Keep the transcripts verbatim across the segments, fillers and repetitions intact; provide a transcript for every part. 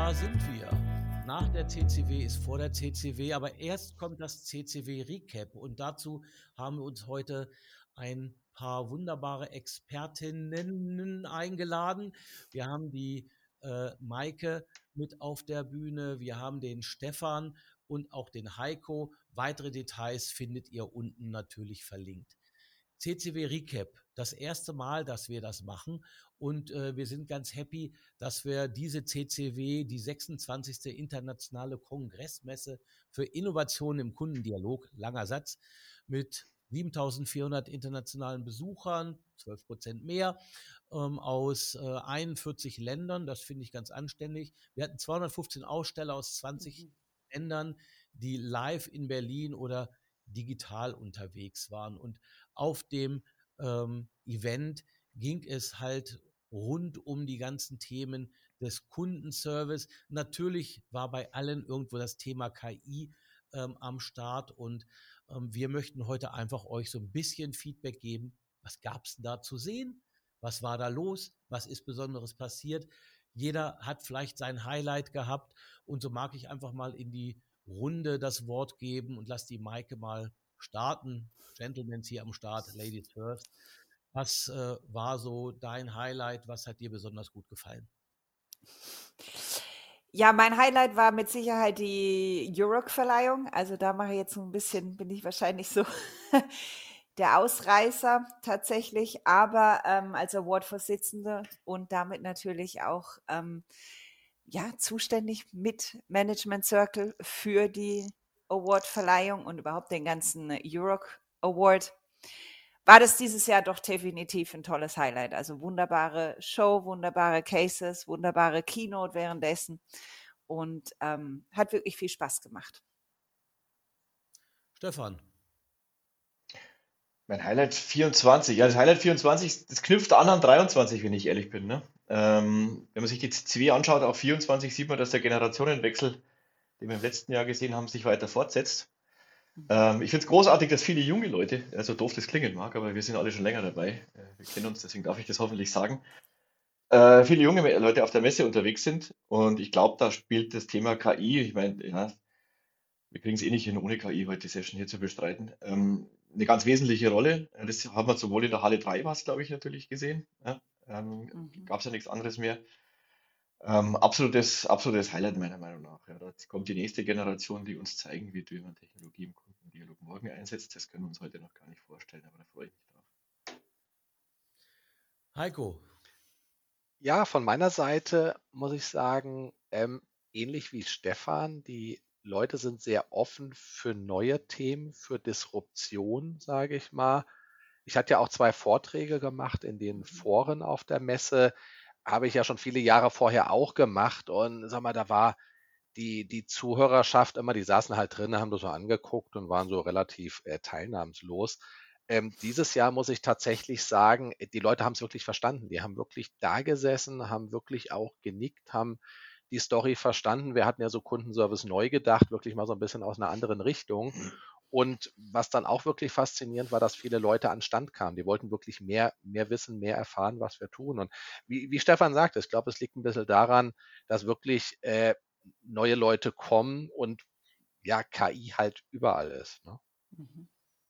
da sind wir. Nach der C C W ist vor der C C W, aber erst kommt das C C W Recap und dazu haben wir uns heute ein paar wunderbare Expertinnen eingeladen. Wir haben die äh, Maike mit auf der Bühne, wir haben den Stefan und auch den Heiko. Weitere Details findet ihr unten natürlich verlinkt. C C W Recap, das erste Mal, dass wir das machen und äh, wir sind ganz happy, dass wir diese C C W, die sechsundzwanzigste Internationale Kongressmesse für Innovation im Kundendialog, langer Satz, mit siebentausendvierhundert internationalen Besuchern, zwölf Prozent mehr, ähm, aus äh, einundvierzig Ländern, das finde ich ganz anständig. Wir hatten zweihundertfünfzehn Aussteller aus zwanzig Mhm. Ländern, die live in Berlin oder digital unterwegs waren. Und auf dem ähm, Event ging es halt rund um die ganzen Themen des Kundenservice. Natürlich war bei allen irgendwo das Thema K I ähm, am Start und ähm, wir möchten heute einfach euch so ein bisschen Feedback geben. Was gab es da zu sehen? Was war da los? Was ist Besonderes passiert? Jeder hat vielleicht sein Highlight gehabt und so mag ich einfach mal in die Runde das Wort geben und lass die Maike mal starten. Gentlemen hier am Start, Ladies first. Was äh, war so dein Highlight? Was hat dir besonders gut gefallen? Ja, mein Highlight war mit Sicherheit die Euroc-Verleihung. Also da mache ich jetzt so ein bisschen, bin ich wahrscheinlich so der Ausreißer tatsächlich, aber ähm, als Award-Vorsitzende und damit natürlich auch ähm, ja, zuständig mit Management Circle für die Award-Verleihung und überhaupt den ganzen Euroc Award. War das dieses Jahr doch definitiv ein tolles Highlight. Also wunderbare Show, wunderbare Cases, wunderbare Keynote währenddessen und ähm, hat wirklich viel Spaß gemacht. Stefan. Mein Highlight vierundzwanzig. Ja, das Highlight vierundzwanzig, das knüpft an an dreiundzwanzig, wenn ich ehrlich bin. Ne? Ähm, wenn man sich die C C W anschaut, auf vierundzwanzig sieht man, dass der Generationenwechsel, den wir im letzten Jahr gesehen haben, sich weiter fortsetzt. Mhm. Ähm, ich finde es großartig, dass viele junge Leute, so also doof das klingen mag, aber wir sind alle schon länger dabei. Äh, wir kennen uns, deswegen darf ich das hoffentlich sagen. Äh, viele junge Leute auf der Messe unterwegs sind und ich glaube, da spielt das Thema K I, ich meine, ja, wir kriegen es eh nicht hin, ohne K I heute die Session hier zu bestreiten, ähm, eine ganz wesentliche Rolle. Äh, Das haben wir sowohl in der Halle drei, was glaube ich, natürlich gesehen. Ja, ähm, Mhm. Gab es ja nichts anderes mehr. Ähm, absolutes, absolutes Highlight meiner Meinung nach. Ja, da kommt die nächste Generation, die uns zeigen, wie man Technologie im Kundendialog morgen einsetzt. Das können wir uns heute noch gar nicht vorstellen, aber da freue ich mich drauf. Heiko. Ja, von meiner Seite muss ich sagen, ähm, ähnlich wie Stefan, die Leute sind sehr offen für neue Themen, für Disruption, sage ich mal. Ich hatte ja auch zwei Vorträge gemacht in den Mhm. Foren auf der Messe, habe ich ja schon viele Jahre vorher auch gemacht und sag mal, da war die, die Zuhörerschaft immer, die saßen halt drin, haben das so angeguckt und waren so relativ äh, teilnahmslos. Ähm, dieses Jahr muss ich tatsächlich sagen, äh, die Leute haben es wirklich verstanden. Die haben wirklich da gesessen, haben wirklich auch genickt, haben die Story verstanden. Wir hatten ja so Kundenservice neu gedacht, wirklich mal so ein bisschen aus einer anderen Richtung. Und was dann auch wirklich faszinierend war, dass viele Leute an den Stand kamen. Die wollten wirklich mehr, mehr wissen, mehr erfahren, was wir tun. Und wie, wie Stefan sagt, ich glaube, es liegt ein bisschen daran, dass wirklich äh, neue Leute kommen und ja, K I halt überall ist. Ne? Mhm.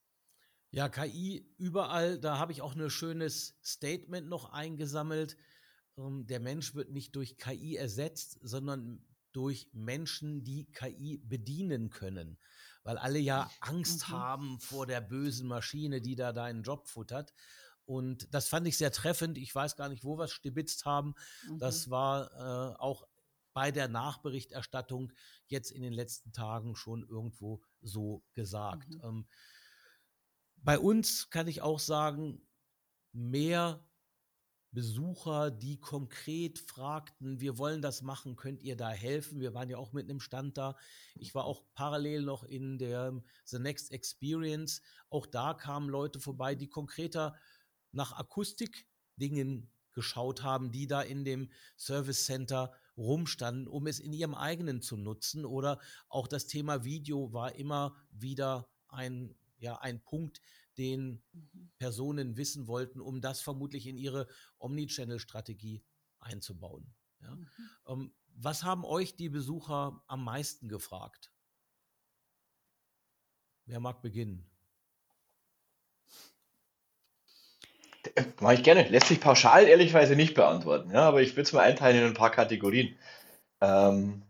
Ja, K I überall, da habe ich auch ein schönes Statement noch eingesammelt. Ähm, der Mensch wird nicht durch K I ersetzt, sondern durch Menschen, die K I bedienen können. Weil alle ja Angst Mhm. haben vor der bösen Maschine, die da deinen Job futtert. Und das fand ich sehr treffend. Ich weiß gar nicht, wo wir es stibitzt haben. Mhm. Das war äh, auch bei der Nachberichterstattung jetzt in den letzten Tagen schon irgendwo so gesagt. Mhm. Ähm, bei uns kann ich auch sagen, mehr Besucher, die konkret fragten, wir wollen das machen, könnt ihr da helfen? Wir waren ja auch mit einem Stand da. Ich war auch parallel noch in der The Next Experience. Auch da kamen Leute vorbei, die konkreter nach Akustikdingen geschaut haben, die da in dem Service Center rumstanden, um es in ihrem eigenen zu nutzen. Oder auch das Thema Video war immer wieder ein, ja, ein Punkt, den Mhm. Personen wissen wollten, um das vermutlich in ihre Omnichannel-Strategie einzubauen. Ja? Ähm, was haben euch die Besucher am meisten gefragt? Wer mag beginnen? Mache ich gerne. Lässt sich pauschal ehrlicherweise nicht beantworten, ja, aber ich würde es mal einteilen in ein paar Kategorien. Ähm,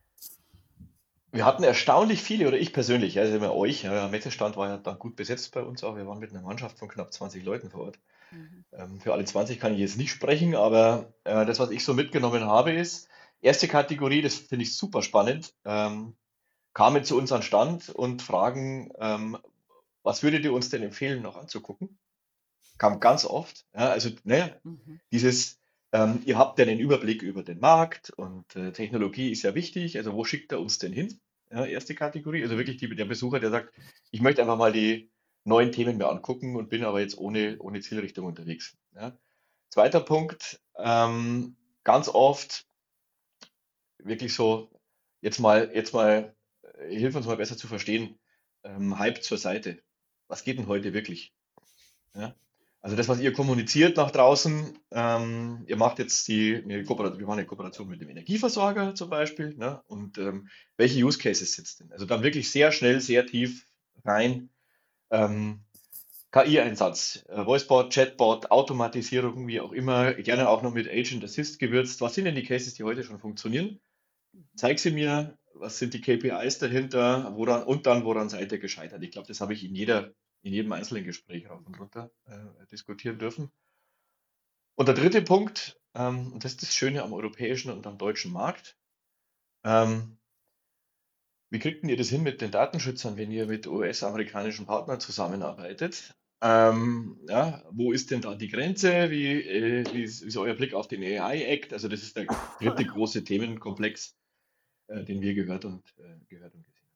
wir hatten erstaunlich viele, oder ich persönlich, ja, also immer euch, ja, der Messestand war ja dann gut besetzt bei uns auch. Wir waren mit einer Mannschaft von knapp zwanzig Leuten vor Ort. Mhm. Ähm, für alle zwanzig kann ich jetzt nicht sprechen, aber äh, das, was ich so mitgenommen habe, ist, erste Kategorie, das finde ich super spannend, ähm, kamen zu uns an Stand und fragen, ähm, was würdet ihr uns denn empfehlen, noch anzugucken? Kam ganz oft. Ja, also, ne, Mhm. dieses, ähm, ihr habt ja den Überblick über den Markt und äh, Technologie ist ja wichtig. Also, wo schickt er uns denn hin? Ja, erste Kategorie. Also wirklich die, der Besucher, der sagt, ich möchte einfach mal die neuen Themen mir angucken und bin aber jetzt ohne, ohne Zielrichtung unterwegs. Ja. Zweiter Punkt, ähm, ganz oft wirklich so, jetzt mal, jetzt mal, äh, hilf uns mal besser zu verstehen, ähm, Hype zur Seite. Was geht denn heute wirklich? Ja? Also das, was ihr kommuniziert nach draußen, ähm, ihr macht jetzt die, eine Kooperation, wir machen eine Kooperation mit dem Energieversorger zum Beispiel, ne? Und ähm, welche Use Cases sitzt denn? Also dann wirklich sehr schnell, sehr tief rein. Ähm, K I-Einsatz, äh, Voicebot, Chatbot, Automatisierung, wie auch immer, gerne auch noch mit Agent Assist gewürzt. Was sind denn die Cases, die heute schon funktionieren? Zeig sie mir, was sind die K P Is dahinter, woran, und dann, woran seid ihr gescheitert? Ich glaube, das habe ich in jeder, in jedem einzelnen Gespräch rauf und runter äh, diskutieren dürfen. Und der dritte Punkt, ähm, und das ist das Schöne am europäischen und am deutschen Markt, ähm, wie kriegt denn ihr das hin mit den Datenschützern, wenn ihr mit U S-amerikanischen Partnern zusammenarbeitet? Ähm, ja, wo ist denn da die Grenze? Wie, äh, wie, ist, wie ist euer Blick auf den A I-Act? Also das ist der dritte große Themenkomplex, äh, den wir gehört und äh, gehört und gesehen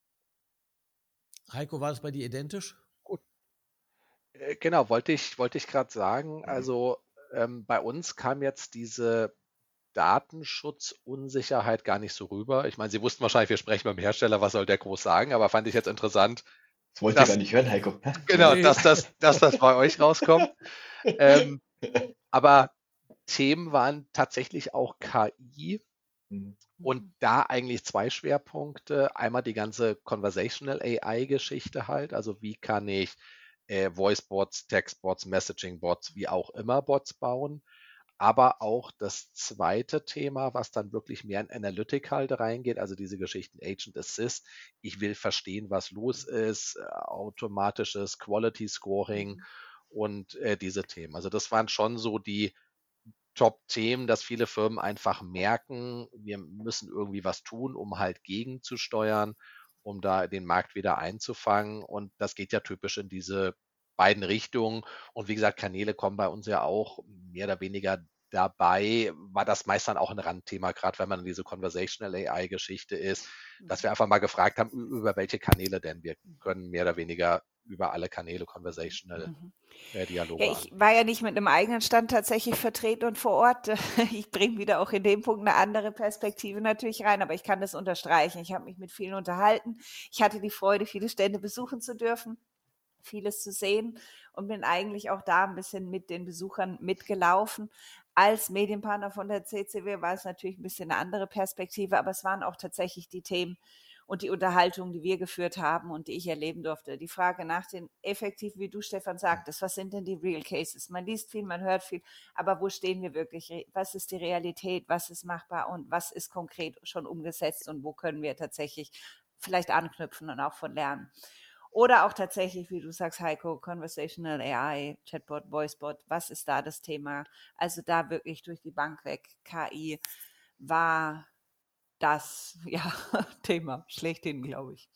haben. Heiko, war das bei dir identisch? Gut. Äh, genau, wollte ich, wollte ich gerade sagen. Also ähm, bei uns kam jetzt diese Datenschutzunsicherheit gar nicht so rüber. Ich meine, Sie wussten wahrscheinlich, wir sprechen beim Hersteller, was soll der groß sagen, aber fand ich jetzt interessant, Das wollt ihr gar dass, nicht hören, Heiko. genau, Nee. dass das, dass das bei euch rauskommt. Ähm, aber Themen waren tatsächlich auch K I Mhm. und da eigentlich zwei Schwerpunkte. Einmal die ganze Conversational A I-Geschichte halt, also wie kann ich äh, Voice-Bots, Text-Bots, Messaging-Bots, wie auch immer Bots bauen. Aber auch das zweite Thema, was dann wirklich mehr in Analytic halt reingeht, also diese Geschichten Agent Assist. Ich will verstehen, was los ist, äh, automatisches Quality Scoring und äh, diese Themen. Also das waren schon so die Top-Themen, dass viele Firmen einfach merken, wir müssen irgendwie was tun, um halt gegenzusteuern, um da den Markt wieder einzufangen. Und das geht ja typisch in diese beiden Richtungen. Und wie gesagt, Kanäle kommen bei uns ja auch mehr oder weniger dabei. War das meist dann auch ein Randthema, gerade wenn man in diese Conversational A I-Geschichte ist, dass wir einfach mal gefragt haben, ü- über welche Kanäle denn. Wir können mehr oder weniger über alle Kanäle Conversational Mhm. äh, Ja, Dialoge ich an. war ja nicht mit einem eigenen Stand tatsächlich vertreten und vor Ort. Ich bringe wieder auch in dem Punkt eine andere Perspektive natürlich rein, aber ich kann das unterstreichen. Ich habe mich mit vielen unterhalten. Ich hatte die Freude, viele Stände besuchen zu dürfen, vieles zu sehen und bin eigentlich auch da ein bisschen mit den Besuchern mitgelaufen. Als Medienpartner von der C C W war es natürlich ein bisschen eine andere Perspektive, aber es waren auch tatsächlich die Themen und die Unterhaltung, die wir geführt haben und die ich erleben durfte. Die Frage nach den effektiv, wie du, Stefan, sagtest, was sind denn die Real Cases? Man liest viel, man hört viel, aber wo stehen wir wirklich? Was ist die Realität? Was ist machbar und was ist konkret schon umgesetzt und wo können wir tatsächlich vielleicht anknüpfen und auch von lernen? Oder auch tatsächlich, wie du sagst, Heiko, Conversational A I, Chatbot, Voicebot, was ist da das Thema? Also da wirklich durch die Bank weg, K I war das ja, Thema schlechthin, glaube ich.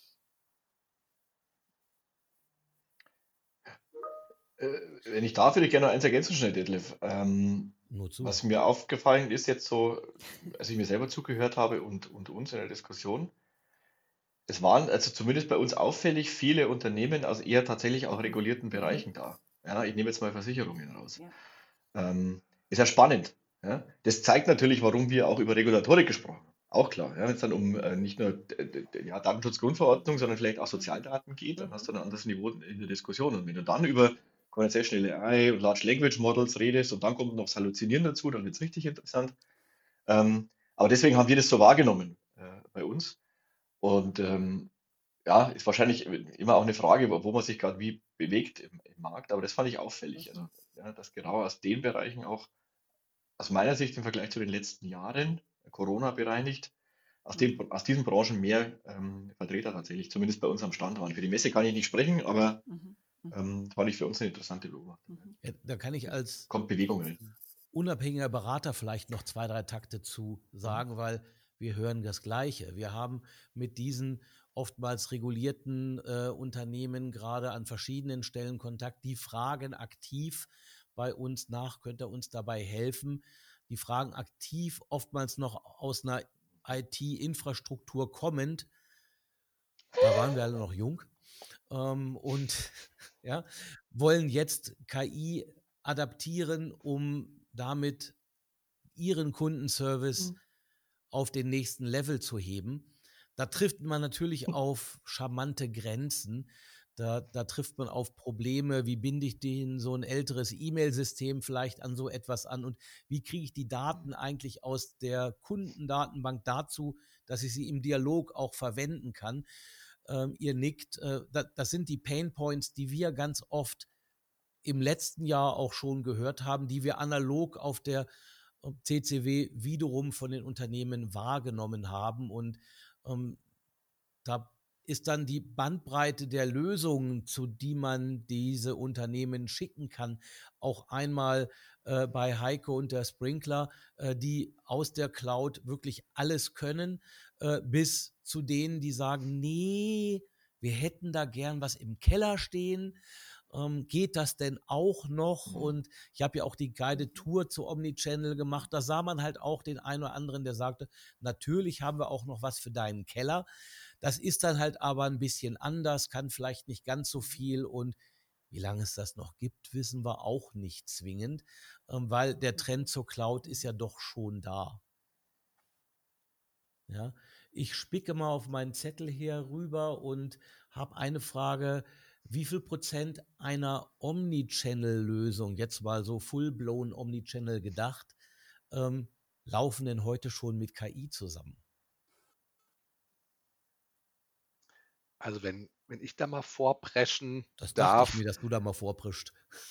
Äh, wenn ich darf, würde ich gerne noch eins ergänzen, schnell, Detlef. Ähm, Nur zu. was mir aufgefallen ist jetzt so, als ich mir selber zugehört habe und, und uns in der Diskussion, es waren also zumindest bei uns auffällig viele Unternehmen aus eher tatsächlich auch regulierten Bereichen da. Ja, ich nehme jetzt mal Versicherungen raus. Ja. Ähm, ist ja spannend. Ja? Das zeigt natürlich, warum wir auch über Regulatorik gesprochen haben. Auch klar, ja? Wenn es dann um äh, nicht nur äh, d- ja, Datenschutzgrundverordnung, sondern vielleicht auch Sozialdaten geht, dann hast du ein anderes Niveau in der Diskussion. Und wenn du dann über Conversational A I und Large Language Models redest und dann kommt noch das Halluzinieren dazu, dann wird es richtig interessant. Ähm, aber deswegen haben wir das so wahrgenommen äh, bei uns. Und ähm, ja, ist wahrscheinlich immer auch eine Frage, wo wo man sich gerade wie bewegt im, im Markt. Aber das fand ich auffällig. Also, Mhm. ja, dass genau aus den Bereichen auch aus meiner Sicht im Vergleich zu den letzten Jahren, Corona bereinigt, aus, Mhm. den, aus diesen Branchen mehr ähm, Vertreter tatsächlich, zumindest bei uns am Stand waren. Für die Messe kann ich nicht sprechen, aber Mhm. Mhm. ähm, fand ich für uns eine interessante Beobachtung. Mhm. Ja, da kann ich als Kommt Bewegung rein. unabhängiger Berater vielleicht noch zwei, drei Takte zu Mhm. sagen, weil wir hören das Gleiche. Wir haben mit diesen oftmals regulierten äh, Unternehmen gerade an verschiedenen Stellen Kontakt. Die fragen aktiv bei uns nach, könnt ihr uns dabei helfen? Die fragen aktiv, oftmals noch aus einer I T-Infrastruktur kommend. Da waren wir alle noch jung. Ähm, und ja, wollen jetzt K I adaptieren, um damit ihren Kundenservice Mhm. auf den nächsten Level zu heben. Da trifft man natürlich auf charmante Grenzen. Da, da trifft man auf Probleme, wie binde ich den so ein älteres E-Mail-System vielleicht an so etwas an und wie kriege ich die Daten eigentlich aus der Kundendatenbank dazu, dass ich sie im Dialog auch verwenden kann. Ähm, ihr nickt, äh, da, das sind die Pain Points, die wir ganz oft im letzten Jahr auch schon gehört haben, die wir analog auf der C C W wiederum von den Unternehmen wahrgenommen haben. Und ähm, da ist dann die Bandbreite der Lösungen, zu die man diese Unternehmen schicken kann, auch einmal äh, bei Heiko und der Sprinkler, äh, die aus der Cloud wirklich alles können, äh, bis zu denen, die sagen, nee, wir hätten da gern was im Keller stehen. Ähm, geht das denn auch noch? Mhm. Und ich habe ja auch die Guided Tour zu Omnichannel gemacht. Da sah man halt auch den einen oder anderen, der sagte, natürlich haben wir auch noch was für deinen Keller. Das ist dann halt aber ein bisschen anders, kann vielleicht nicht ganz so viel und wie lange es das noch gibt, wissen wir auch nicht zwingend, ähm, weil der Trend zur Cloud ist ja doch schon da. Ja, ich spicke mal auf meinen Zettel hier rüber und habe eine Frage. Wie viel Prozent einer Omnichannel-Lösung, jetzt mal so full-blown Omnichannel gedacht, ähm, laufen denn heute schon mit K I zusammen? Also wenn, wenn ich da mal vorpreschen Das dachte ich darf, mir, dass du da mal vorprischt.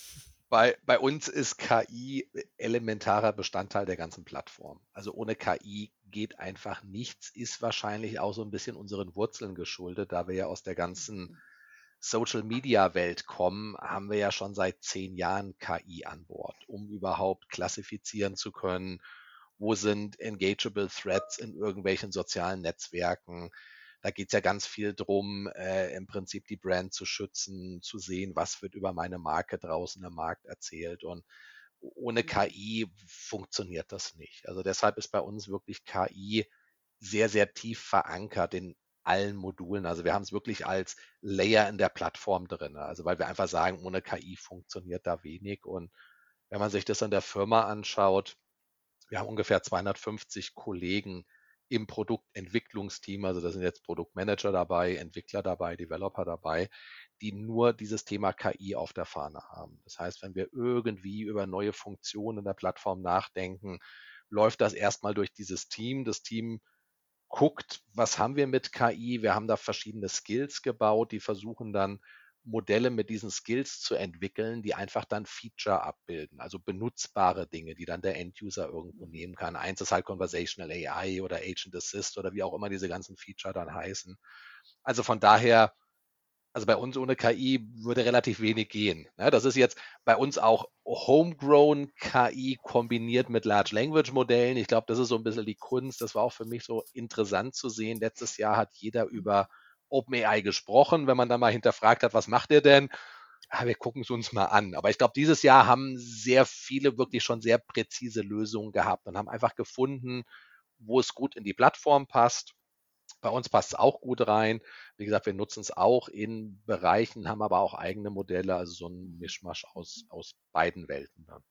bei, bei uns ist K I elementarer Bestandteil der ganzen Plattform. Also ohne K I geht einfach nichts, ist wahrscheinlich auch so ein bisschen unseren Wurzeln geschuldet, da wir ja aus der ganzen Social-Media-Welt kommen, haben wir ja schon seit zehn Jahren K I an Bord, um überhaupt klassifizieren zu können, wo sind engageable Threads in irgendwelchen sozialen Netzwerken. Da geht es ja ganz viel drum, äh, im Prinzip die Brand zu schützen, zu sehen, was wird über meine Marke draußen im Markt erzählt. Und ohne K I funktioniert das nicht. Also deshalb ist bei uns wirklich K I sehr, sehr tief verankert in allen Modulen. Also wir haben es wirklich als Layer in der Plattform drin. Also weil wir einfach sagen, ohne K I funktioniert da wenig. Und wenn man sich das in der Firma anschaut, wir haben ungefähr zweihundertfünfzig Kollegen im Produktentwicklungsteam. Also da sind jetzt Produktmanager dabei, Entwickler dabei, Developer dabei, die nur dieses Thema K I auf der Fahne haben. Das heißt, wenn wir irgendwie über neue Funktionen in der Plattform nachdenken, läuft das erstmal durch dieses Team. Das Team guckt, was haben wir mit K I? Wir haben da verschiedene Skills gebaut, die versuchen dann Modelle mit diesen Skills zu entwickeln, die einfach dann Feature abbilden, also benutzbare Dinge, die dann der End-User irgendwo nehmen kann. Eins ist halt Conversational A I oder Agent Assist oder wie auch immer diese ganzen Feature dann heißen. Also von daher, also bei uns ohne K I würde relativ wenig gehen. Ne? Das ist jetzt bei uns auch Homegrown K I kombiniert mit Large Language Modellen. Ich glaube, das ist so ein bisschen die Kunst. Das war auch für mich so interessant zu sehen. Letztes Jahr hat jeder über OpenAI gesprochen, wenn man dann mal hinterfragt hat, was macht ihr denn? Ah, wir gucken es uns mal an. Aber ich glaube, dieses Jahr haben sehr viele wirklich schon sehr präzise Lösungen gehabt und haben einfach gefunden, wo es gut in die Plattform passt. Bei uns passt es auch gut rein. Wie gesagt, wir nutzen es auch in Bereichen, haben aber auch eigene Modelle, also so ein Mischmasch aus, aus beiden Welten dann.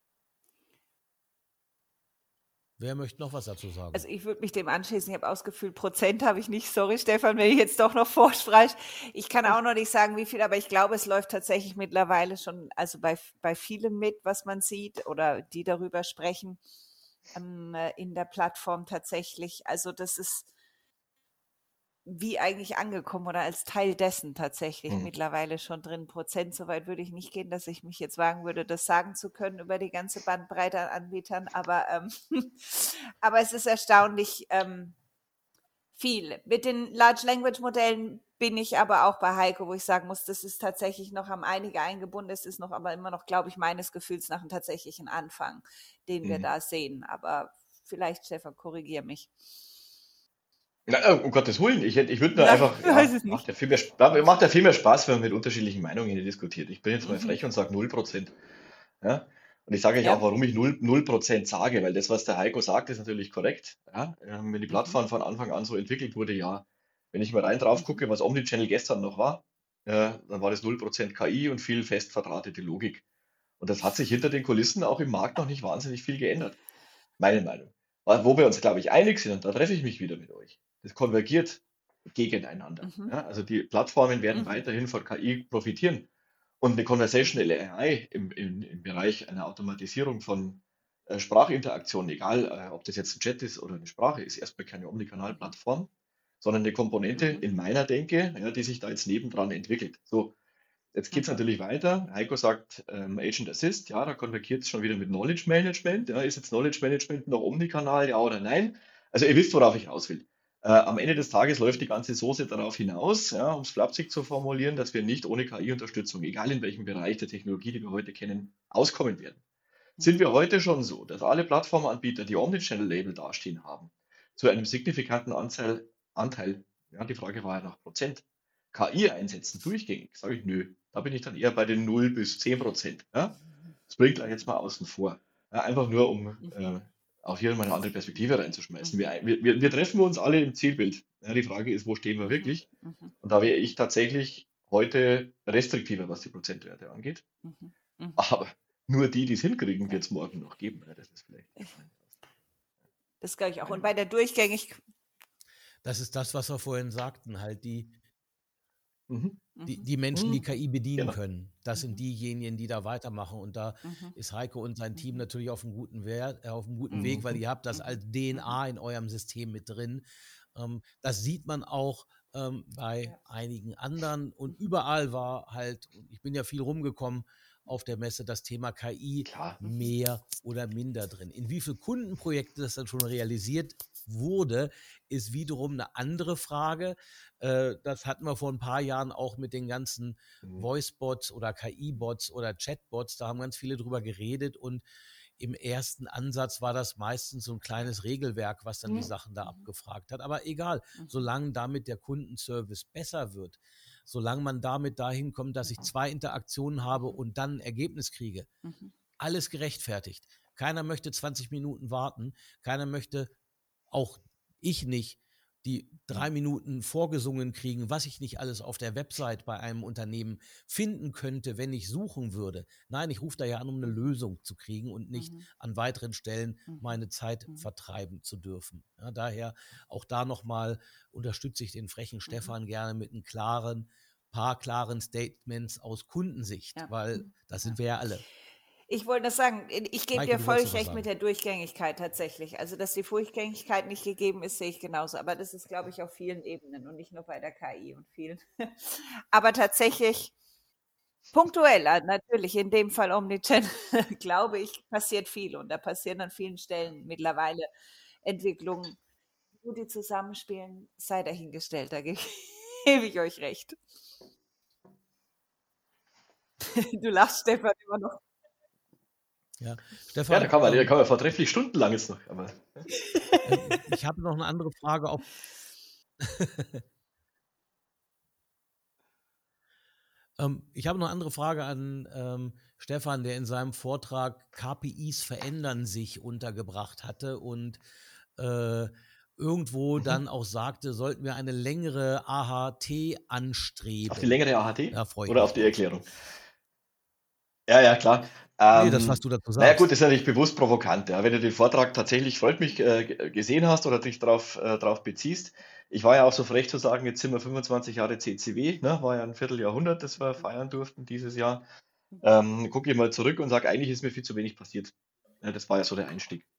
Wer möchte noch was dazu sagen? Also ich würde mich dem anschließen. Ich habe ausgefühlt, Prozent habe ich nicht. Sorry, Stefan, wenn ich jetzt doch noch vorspreche. Ich kann auch noch nicht sagen, wie viel, aber ich glaube, es läuft tatsächlich mittlerweile schon, also bei, bei vielen mit, was man sieht oder die darüber sprechen. ähm, äh, in der Plattform tatsächlich. Also das ist wie eigentlich angekommen oder als Teil dessen tatsächlich Mhm. mittlerweile schon drin. Prozent, soweit würde ich nicht gehen, dass ich mich jetzt wagen würde, das sagen zu können über die ganze Bandbreite an Anbietern. Aber, ähm, aber es ist erstaunlich ähm, viel. Mit den Large Language Modellen bin ich aber auch bei Heiko, wo ich sagen muss, das ist tatsächlich noch, haben einige eingebunden, es ist noch aber immer noch, glaube ich, meines Gefühls nach ein tatsächlichen Anfang, den wir Mhm. da sehen. Aber vielleicht, Stefan, korrigier mich. Na, äh, um Gottes Willen, ich, hätt- ich würde nur Ja, einfach, ich weiß ja, es macht nicht. ja viel mehr, Sp- macht ja viel mehr Spaß, wenn man mit unterschiedlichen Meinungen diskutiert. Ich bin jetzt mal Mhm. frech und sage null Prozent. Ja? Und ich sage euch auch, Ja. warum ich null null Prozent sage, weil das, was der Heiko sagt, ist natürlich korrekt. Ja? Ähm, Wenn die Mhm. Plattform von Anfang an so entwickelt wurde, ja. Wenn ich mal rein drauf Mhm. gucke, was Omnichannel gestern noch war, äh, dann war das null Prozent K I und viel fest verdrahtete Logik. Und das hat sich hinter den Kulissen auch im Markt noch nicht wahnsinnig viel geändert. Meine Meinung. Weil Wo wir uns, glaube ich, einig sind, und da treffe ich mich wieder mit euch, das konvergiert gegeneinander. Mhm. Ja? Also die Plattformen werden Mhm. weiterhin von K I profitieren. Und eine Conversational A I im, im, im Bereich einer Automatisierung von äh, Sprachinteraktion, egal äh, ob das jetzt ein Chat ist oder eine Sprache, ist erstmal keine Omnikanal-Plattform, sondern eine Komponente Mhm. in meiner Denke, ja, die sich da jetzt nebendran entwickelt. So, jetzt geht es Mhm. natürlich weiter. Heiko sagt ähm, Agent Assist, ja, da konvergiert es schon wieder mit Knowledge Management. Ja, ist jetzt Knowledge Management noch Omnikanal, ja oder nein? Also ihr wisst, worauf ich raus will. Äh, am Ende des Tages läuft die ganze Soße darauf hinaus, ja, um es flapsig zu formulieren, dass wir nicht ohne K I-Unterstützung, egal in welchem Bereich der Technologie, die wir heute kennen, auskommen werden. Sind Mhm. wir heute schon so, dass alle Plattformanbieter, die Omnichannel-Label dastehen haben, zu einem signifikanten Anteil, Anteil, ja, die Frage war ja nach Prozent, K I einsetzen, durchgängig? Sage ich, nö. Da bin ich dann eher bei den null bis zehn Prozent. Ja? Das bringt gleich jetzt mal außen vor. Ja, einfach nur, um Mhm. äh, auch hier mal eine andere Perspektive reinzuschmeißen. Mhm. Wir, wir, wir treffen uns alle im Zielbild. Ja, die Frage ist, wo stehen wir Mhm. wirklich? Mhm. Und da wäre ich tatsächlich heute restriktiver, was die Prozentwerte angeht. Mhm. Mhm. Aber nur die, die es hinkriegen, Ja. wird es morgen noch geben. Ja, das ist vielleicht Das glaube ich auch. meine Und bei der Durchgängigkeit. Das ist das, was wir vorhin sagten, halt die, Mhm. die, Mhm. die Menschen, die Mhm. K I bedienen Genau. können. Das sind Mhm. diejenigen, die da weitermachen. Und da Mhm. ist Heiko und sein Team Mhm. natürlich auf einem guten, Wert, äh, auf einem guten Weg, weil Mhm. ihr habt das Mhm. als D N A in eurem System mit drin. Ähm, das sieht man auch ähm, bei Ja. einigen anderen. Und überall war halt, ich bin ja viel rumgekommen auf der Messe, das Thema K I Klar. mehr oder minder drin. In wie viele Kundenprojekte das dann schon realisiert wurde, ist wiederum eine andere Frage. Äh, das hatten wir vor ein paar Jahren auch mit den ganzen Mhm. Voice-Bots oder K I-Bots oder Chat-Bots. Da haben ganz viele drüber geredet und im ersten Ansatz war das meistens so ein kleines Regelwerk, was dann die Sachen da abgefragt hat. Aber egal, Mhm. solange damit der Kundenservice besser wird, solange man damit dahin kommt, dass ich zwei Interaktionen habe und dann ein Ergebnis kriege, Mhm. alles gerechtfertigt. Keiner möchte zwanzig Minuten warten, keiner möchte, auch ich nicht, die drei Minuten vorgesungen kriegen, was ich nicht alles auf der Website bei einem Unternehmen finden könnte, wenn ich suchen würde. Nein, ich rufe da ja an, um eine Lösung zu kriegen und nicht Mhm. an weiteren Stellen Mhm. meine Zeit Mhm. vertreiben zu dürfen. Ja, daher auch da nochmal unterstütze ich den frechen Stefan gerne mit einem klaren, paar klaren Statements aus Kundensicht, Ja. weil das Ja. sind wir ja alle. Ich wollte das sagen, ich gebe Maike, dir du wolltest völlig noch was recht mit sagen. der Durchgängigkeit tatsächlich. Also, dass die Durchgängigkeit nicht gegeben ist, sehe ich genauso. Aber das ist, glaube ich, auf vielen Ebenen und nicht nur bei der K I und vielen. Aber tatsächlich punktuell, äh, natürlich in dem Fall Omnichannel, glaube ich, passiert viel und da passieren an vielen Stellen mittlerweile Entwicklungen. Wo die zusammenspielen, sei dahingestellt, da gebe gebe ich euch recht. Du lachst, Stefan, immer noch. Ja, Ja, da Stefan, kann man, da ähm, kann man vortrefflich stundenlang jetzt noch. Aber, äh, ich habe noch eine andere Frage. Ob ähm, ich habe noch eine andere Frage an ähm, Stefan, der in seinem Vortrag K P Is verändern sich untergebracht hatte und äh, irgendwo mhm. dann auch sagte, sollten wir eine längere A H T Auf die anstreben. längere A H T Da freue ich oder mich auf die drauf. Erklärung? Ja, ja, klar. Nee, das, was Ähm, du dazu naja, gut, sagst. das ist natürlich bewusst provokant. Ja. Wenn du den Vortrag tatsächlich, freut mich, äh, g- gesehen hast oder dich darauf äh, drauf beziehst. Ich war ja auch so frech zu sagen, jetzt sind wir fünfundzwanzig Jahre C C W, ne? War ja ein Vierteljahrhundert, das wir feiern durften dieses Jahr. Ähm, gucke ich mal zurück und sage, eigentlich ist mir viel zu wenig passiert. Ja, das war ja so der Einstieg.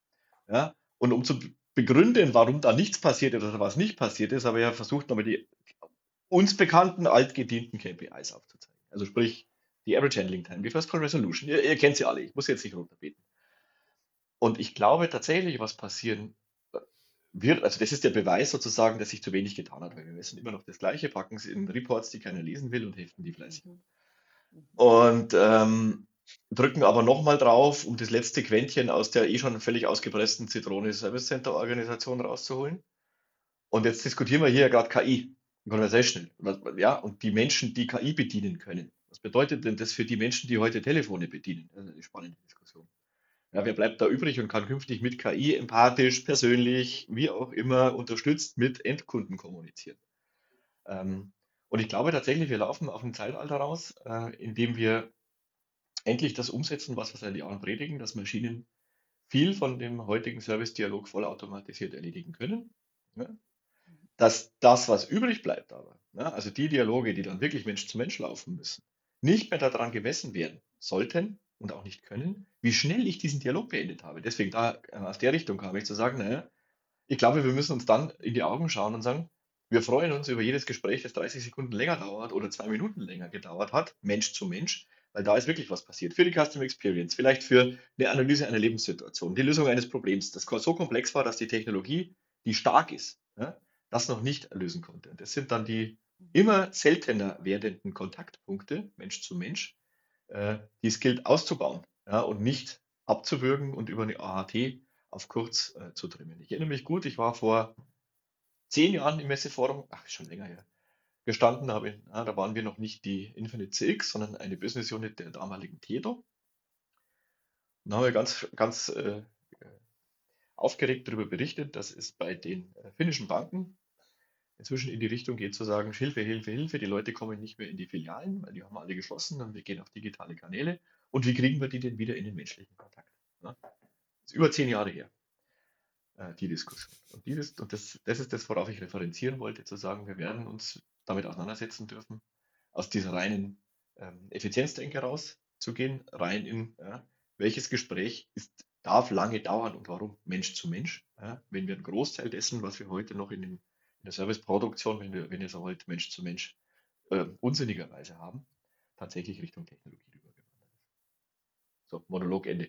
Ja? Und um zu begründen, warum da nichts passiert ist oder was nicht passiert ist, habe ich ja versucht, nochmal die uns bekannten altgedienten K P Is aufzuzeigen. Also sprich, die Average Handling Time, die First Call Resolution. Ihr, ihr kennt sie alle, ich muss jetzt nicht runterbeten. Und ich glaube tatsächlich, was passieren wird, also das ist der Beweis sozusagen, dass sich zu wenig getan hat, weil wir messen immer noch das Gleiche, packen es in Reports, die keiner lesen will und heften die fleißig. Mhm. Mhm. Und ähm, drücken aber nochmal drauf, um das letzte Quäntchen aus der eh schon völlig ausgepressten Zitrone Service Center Organisation rauszuholen. Und jetzt diskutieren wir hier ja gerade K I, Conversational. Was- Ja, und die Menschen, die K I bedienen können. Was bedeutet denn das für die Menschen, die heute Telefone bedienen? Das ist eine spannende Diskussion. Ja, wer bleibt da übrig und kann künftig mit K I empathisch, persönlich, wie auch immer, unterstützt mit Endkunden kommunizieren? Ähm, und ich glaube tatsächlich, wir laufen auf ein Zeitalter raus, äh, in dem wir endlich das umsetzen, was wir seit Jahren predigen, dass Maschinen viel von dem heutigen Service-Dialog vollautomatisiert erledigen können. Ja? Dass das, was übrig bleibt aber, ja, also die Dialoge, die dann wirklich Mensch zu Mensch laufen müssen, nicht mehr daran gemessen werden sollten und auch nicht können, wie schnell ich diesen Dialog beendet habe. Deswegen da äh, aus der Richtung kam ich zu sagen, naja, ich glaube, wir müssen uns dann in die Augen schauen und sagen, wir freuen uns über jedes Gespräch, das dreißig Sekunden länger dauert oder zwei Minuten länger gedauert hat, Mensch zu Mensch, weil da ist wirklich was passiert. Für die Customer Experience, vielleicht für eine Analyse einer Lebenssituation, die Lösung eines Problems, das so komplex war, dass die Technologie, die stark ist, ja, das noch nicht lösen konnte. Und das sind dann die immer seltener werdenden Kontaktpunkte, Mensch zu Mensch, äh, die es gilt auszubauen, ja, und nicht abzuwürgen und über eine A H T auf kurz äh, zu trimmen. Ich erinnere mich gut, ich war vor zehn Jahren im Messeforum, ach, ist schon länger her, gestanden, habe, ich- ja, da waren wir noch nicht die Infinite C X, sondern eine Business Unit der damaligen Tedo. Und da haben wir ganz, ganz äh, aufgeregt darüber berichtet, dass es bei den äh, finnischen Banken inzwischen in die Richtung geht zu sagen, Hilfe, Hilfe, Hilfe, die Leute kommen nicht mehr in die Filialen, weil die haben alle geschlossen und wir gehen auf digitale Kanäle. Und wie kriegen wir die denn wieder in den menschlichen Kontakt? Ja, das ist über zehn Jahre her, äh, die Diskussion. Und, die, und das, das ist das, worauf ich referenzieren wollte, zu sagen, wir werden uns damit auseinandersetzen dürfen, aus dieser reinen ähm, Effizienzdenke rauszugehen, rein in, ja, welches Gespräch ist, darf lange dauern und warum Mensch zu Mensch, ja, wenn wir einen Großteil dessen, was wir heute noch in, den, in der Serviceproduktion, wenn wir, wenn wir so heute Mensch zu Mensch äh, unsinnigerweise haben, tatsächlich Richtung Technologie rübergewandert ist. So, Monolog Ende.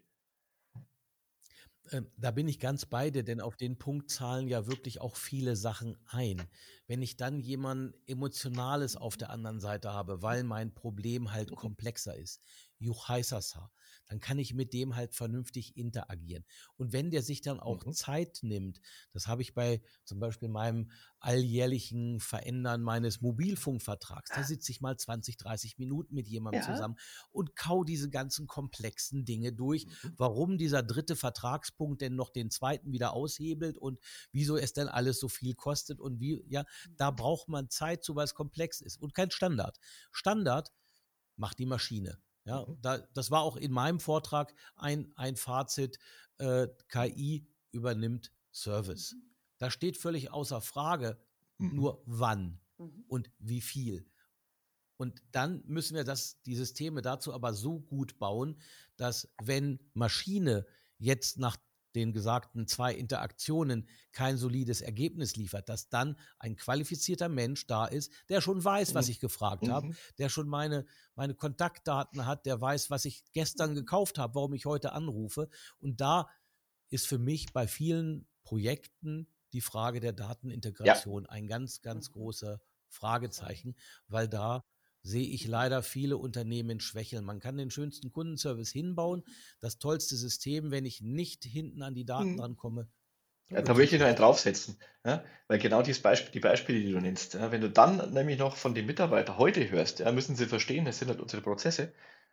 Ähm, da bin ich ganz bei dir, denn auf den Punkt zahlen ja wirklich auch viele Sachen ein. Wenn ich dann jemand Emotionales auf der anderen Seite habe, weil mein Problem halt komplexer ist, Juchaisasa, dann kann ich mit dem halt vernünftig interagieren. Und wenn der sich dann auch Mhm. Zeit nimmt, das habe ich bei zum Beispiel meinem alljährlichen Verändern meines Mobilfunkvertrags, da sitze ich mal zwanzig, dreißig Minuten mit jemandem Ja. zusammen und kau diese ganzen komplexen Dinge durch, Mhm. warum dieser dritte Vertragspunkt denn noch den zweiten wieder aushebelt und wieso es denn alles so viel kostet und wie, ja, da braucht man Zeit zu, weil es komplex ist und kein Standard. Standard macht die Maschine. Ja, Mhm. da, das war auch in meinem Vortrag ein, ein Fazit, äh, K I übernimmt Service. Da steht völlig außer Frage, Mhm. nur wann Mhm. und wie viel. Und dann müssen wir das, die Systeme dazu aber so gut bauen, dass wenn Maschine jetzt nach den gesagten zwei Interaktionen kein solides Ergebnis liefert, dass dann ein qualifizierter Mensch da ist, der schon weiß, was ich gefragt habe, Mhm. der schon meine, meine Kontaktdaten hat, der weiß, was ich gestern gekauft habe, warum ich heute anrufe. Und da ist für mich bei vielen Projekten die Frage der Ja. Datenintegration ein ganz, ganz großer Fragezeichen, weil da sehe ich leider viele Unternehmen schwächeln. Man kann den schönsten Kundenservice hinbauen, das tollste System, wenn ich nicht hinten an die Daten Mhm. rankomme, dann Ja, wird da es halt möchte ich noch einen schlecht. draufsetzen, ja, weil genau dieses Beispiel, die Beispiele, die du nennst, ja, wenn du dann nämlich noch von den Mitarbeitern heute hörst, ja, müssen sie verstehen, das sind halt unsere Prozesse,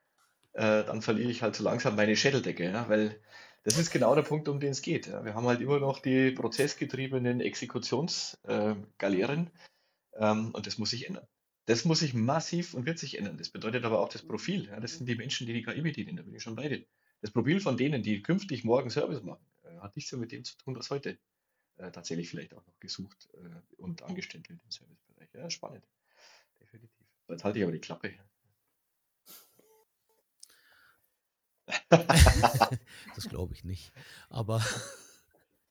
äh, dann verliere ich halt so langsam meine Schädeldecke, ja, weil das ist genau der Punkt, um den es geht. Ja. Wir haben halt immer noch die prozessgetriebenen Exekutionsgaleeren, ähm, und das muss sich ändern. Das muss sich massiv und wird sich ändern. Das bedeutet aber auch das Profil. Ja, das sind die Menschen, die die K I bedienen, da bin ich schon bei dir. Das Profil von denen, die künftig morgen Service machen, äh, hat nichts so mit dem zu tun, was heute äh, tatsächlich vielleicht auch noch gesucht äh, und angestellt wird im Servicebereich. Ja, spannend. Definitiv. Jetzt halte ich aber die Klappe. Das glaube ich nicht. Aber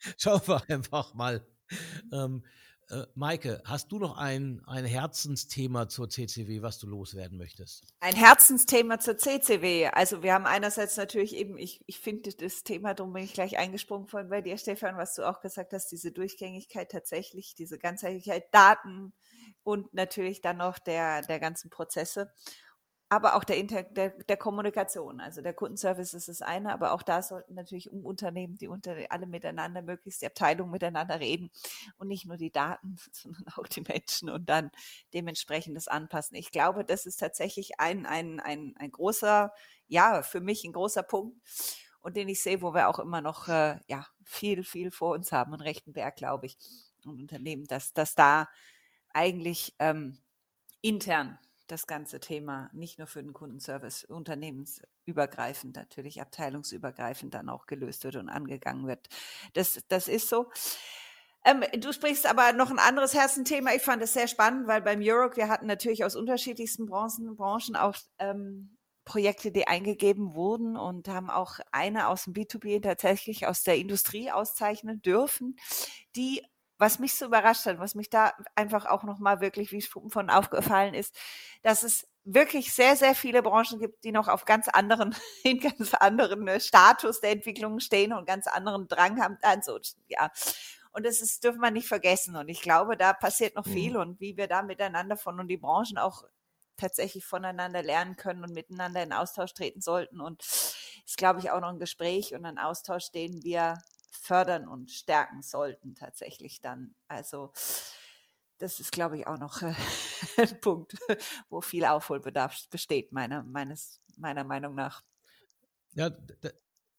Schauen wir einfach mal. Ähm, äh, Maike, hast du noch ein, ein Herzensthema zur C C W, was du loswerden möchtest? Ein Herzensthema zur C C W. Also wir haben einerseits natürlich eben, ich, ich finde das Thema, darum bin ich gleich eingesprungen von bei dir, Stefan, was du auch gesagt hast, diese Durchgängigkeit tatsächlich, diese Ganzheitlichkeit, Daten und natürlich dann noch der, der ganzen Prozesse. Aber auch der, Inter der, der Kommunikation. Also der Kundenservice ist das eine, aber auch da sollten natürlich um Unternehmen, die unter, alle miteinander, möglichst die Abteilungen miteinander reden und nicht nur die Daten, sondern auch die Menschen und dann dementsprechend das anpassen. Ich glaube, das ist tatsächlich ein, ein, ein, ein großer, ja, für mich ein großer Punkt und den ich sehe, wo wir auch immer noch äh, ja, viel, viel vor uns haben, einen rechten Berg, glaube ich, und Unternehmen, dass, dass da eigentlich ähm, intern das ganze Thema nicht nur für den Kundenservice unternehmensübergreifend, natürlich abteilungsübergreifend dann auch gelöst wird und angegangen wird. Das, das ist so. Ähm, du sprichst aber noch ein anderes Herzenthema. Ich fand es sehr spannend, weil beim Euroc, wir hatten natürlich aus unterschiedlichsten Branchen, Branchen auch ähm, Projekte, die eingegeben wurden und haben auch eine aus dem B zwei B tatsächlich aus der Industrie auszeichnen dürfen, die, was mich so überrascht hat, was mich da einfach auch nochmal wirklich wie Schuppen von aufgefallen ist, dass es wirklich sehr, sehr viele Branchen gibt, die noch auf ganz anderen, in ganz anderen äh, Status der Entwicklung stehen und ganz anderen Drang haben. Also, ja. Und das ist, dürfen wir nicht vergessen. Und ich glaube, da passiert noch viel Mhm. und wie wir da miteinander von und die Branchen auch tatsächlich voneinander lernen können und miteinander in Austausch treten sollten. Und ist, glaube ich, auch noch ein Gespräch und ein Austausch, den wir fördern und stärken sollten tatsächlich dann. Also das ist, glaube ich, auch noch äh, ein Punkt, wo viel Aufholbedarf besteht, meiner, meines, meiner Meinung nach. Ja, d-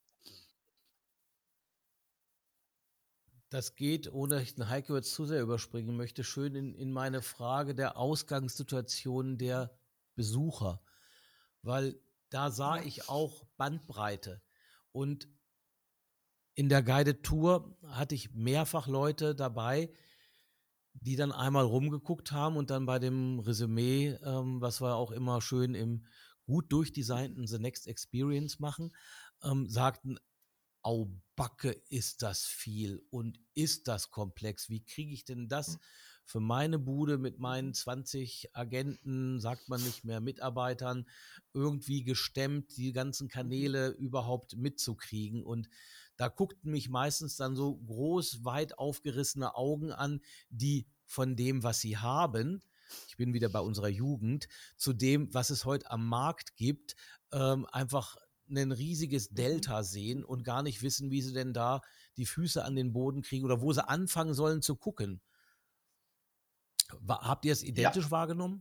das geht, ohne dass ich den Heiko jetzt zu sehr überspringen möchte, schön in, in meine Frage der Ausgangssituation der Besucher. Weil da sah Ja. ich auch Bandbreite. Und in der Guided Tour hatte ich mehrfach Leute dabei, die dann einmal rumgeguckt haben und dann bei dem Resümee, ähm, was wir auch immer schön im gut durchdesignten The Next Experience machen, ähm, sagten, au Backe, ist das viel und ist das komplex. Wie kriege ich denn das für meine Bude mit meinen zwanzig Agenten, sagt man nicht mehr, Mitarbeitern, irgendwie gestemmt, die ganzen Kanäle überhaupt mitzukriegen? Und da guckten mich meistens dann so groß, weit aufgerissene Augen an, die von dem, was sie haben, ich bin wieder bei unserer Jugend, zu dem, was es heute am Markt gibt, ähm, einfach ein riesiges Delta sehen und gar nicht wissen, wie sie denn da die Füße an den Boden kriegen oder wo sie anfangen sollen zu gucken. Wa- Habt ihr es Ja, identisch wahrgenommen,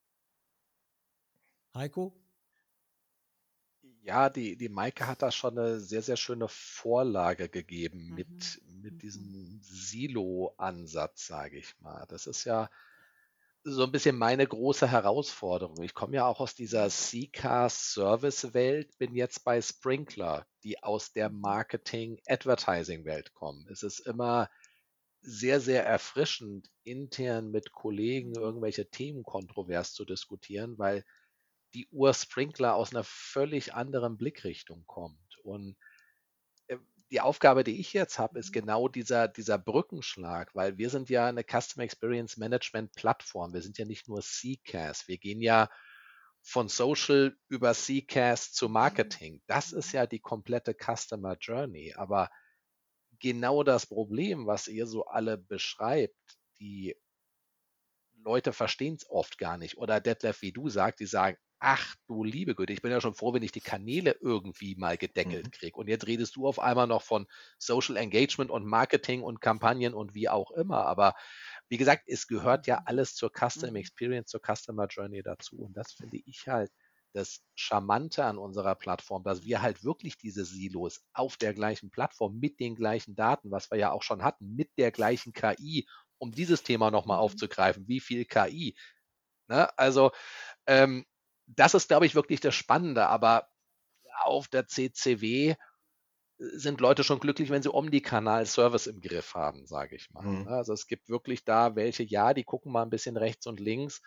Heiko? Ja, die, die Maike hat da schon eine sehr, sehr schöne Vorlage gegeben Mhm. mit, mit Mhm. diesem Silo-Ansatz, sage ich mal. Das ist ja so ein bisschen meine große Herausforderung. Ich komme ja auch aus dieser C C A S-Service-Welt, bin jetzt bei Sprinklr, die aus der Mhm. Marketing-Advertising-Welt kommen. Es ist immer sehr, sehr erfrischend, intern mit Kollegen Mhm. irgendwelche Themen kontrovers zu diskutieren, weil die Ur-Sprinkler aus einer völlig anderen Blickrichtung kommt. Und äh, die Aufgabe, die ich jetzt habe, ist Mhm. genau dieser, dieser Brückenschlag, weil wir sind ja eine Customer Experience Management Plattform. Wir sind ja nicht nur C C A S. Wir gehen ja von Social über C C A S zu Marketing. Das ist ja die komplette Customer Journey. Aber genau das Problem, was ihr so alle beschreibt, die Leute verstehen es oft gar nicht. Oder Detlef, wie du sagst, die sagen, ach du liebe Güte, ich bin ja schon froh, wenn ich die Kanäle irgendwie mal gedeckelt mhm. kriege. Und jetzt redest du auf einmal noch von Social Engagement und Marketing und Kampagnen und wie auch immer. Aber wie gesagt, es gehört ja alles zur Customer Mhm. Experience, zur Customer Journey dazu. Und das finde ich halt das Charmante an unserer Plattform, dass wir halt wirklich diese Silos auf der gleichen Plattform mit den gleichen Daten, was wir ja auch schon hatten, mit der gleichen K I, um dieses Thema nochmal Mhm. aufzugreifen, wie viel K I. Ne? Also ähm, das ist, glaube ich, wirklich das Spannende. Aber auf der C C W sind Leute schon glücklich, wenn sie Omnikanal-Service im Griff haben, sage ich mal. Mhm. Also es gibt wirklich da welche, ja, die gucken mal ein bisschen rechts und links.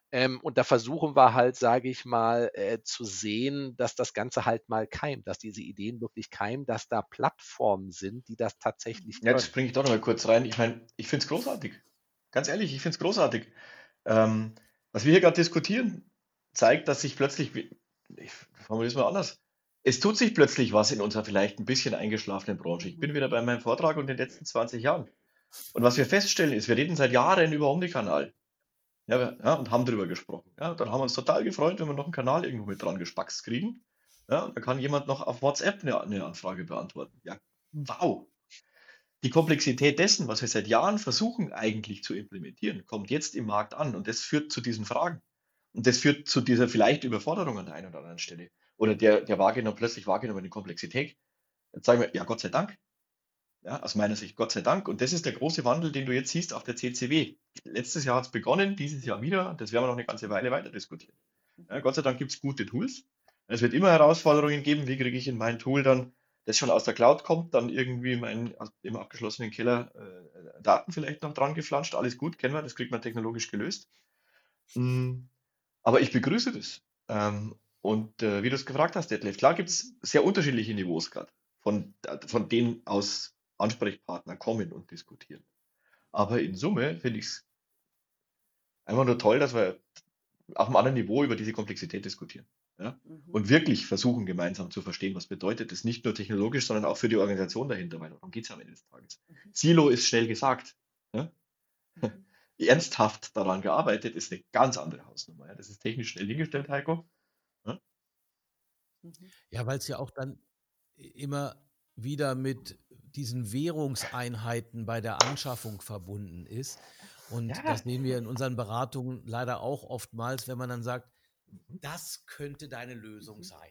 Ähm, und da versuchen wir halt, sage ich mal, äh, zu sehen, dass das Ganze halt mal keimt, dass diese Ideen wirklich keimen, dass da Plattformen sind, die das tatsächlich Jetzt können. springe ich doch noch mal kurz rein. Ich meine, ich finde es großartig. Ganz ehrlich, ich finde es großartig. Ähm, was wir hier gerade diskutieren, zeigt, dass sich plötzlich, ich formuliere es mal anders, es tut sich plötzlich was in unserer vielleicht ein bisschen eingeschlafenen Branche. Ich bin wieder bei meinem Vortrag und den letzten zwanzig Jahren. Und was wir feststellen ist, wir reden seit Jahren über Omnikanal. Ja, wir, ja, und haben darüber gesprochen. Ja, dann haben wir uns total gefreut, wenn wir noch einen Kanal irgendwo mit dran gespackst kriegen. Ja, und dann kann jemand noch auf WhatsApp eine, eine Anfrage beantworten. Ja, wow. Die Komplexität dessen, was wir seit Jahren versuchen eigentlich zu implementieren, kommt jetzt im Markt an und das führt zu diesen Fragen. Und das führt zu dieser vielleicht Überforderung an der einen oder anderen Stelle oder der, der wahrgenommen, plötzlich wahrgenommenen Komplexität. Jetzt sagen wir, ja, Gott sei Dank. Ja, aus meiner Sicht, Gott sei Dank. Und das ist der große Wandel, den du jetzt siehst auf der C C W. Letztes Jahr hat es begonnen, dieses Jahr wieder. Das werden wir noch eine ganze Weile weiter diskutieren. Ja, Gott sei Dank gibt es gute Tools. Es wird immer Herausforderungen geben. Wie kriege ich in mein Tool dann, das schon aus der Cloud kommt, dann irgendwie in meinen im abgeschlossenen Keller äh, Daten vielleicht noch dran geflanscht. Alles gut, kennen wir, das kriegt man technologisch gelöst. Mm, aber ich begrüße das. Ähm, und äh, wie du es gefragt hast, Detlef, klar gibt es sehr unterschiedliche Niveaus gerade, von, von denen aus Ansprechpartner kommen und diskutieren. Aber in Summe finde ich es einfach nur toll, dass wir auf einem anderen Niveau über diese Komplexität diskutieren. Ja? Mhm. Und wirklich versuchen, gemeinsam zu verstehen, was bedeutet das nicht nur technologisch, sondern auch für die Organisation dahinter, weil darum geht es am Ende des Tages. Mhm. Silo ist schnell gesagt. Ja? Mhm. Ernsthaft daran gearbeitet ist eine ganz andere Hausnummer. Ja? Das ist technisch schnell hingestellt, Heiko. Ja? Mhm. Ja, weil es ja auch dann immer wieder mit diesen Währungseinheiten bei der Anschaffung verbunden ist. Und Ja. das sehen wir in unseren Beratungen leider auch oftmals, wenn man dann sagt, das könnte deine Lösung sein.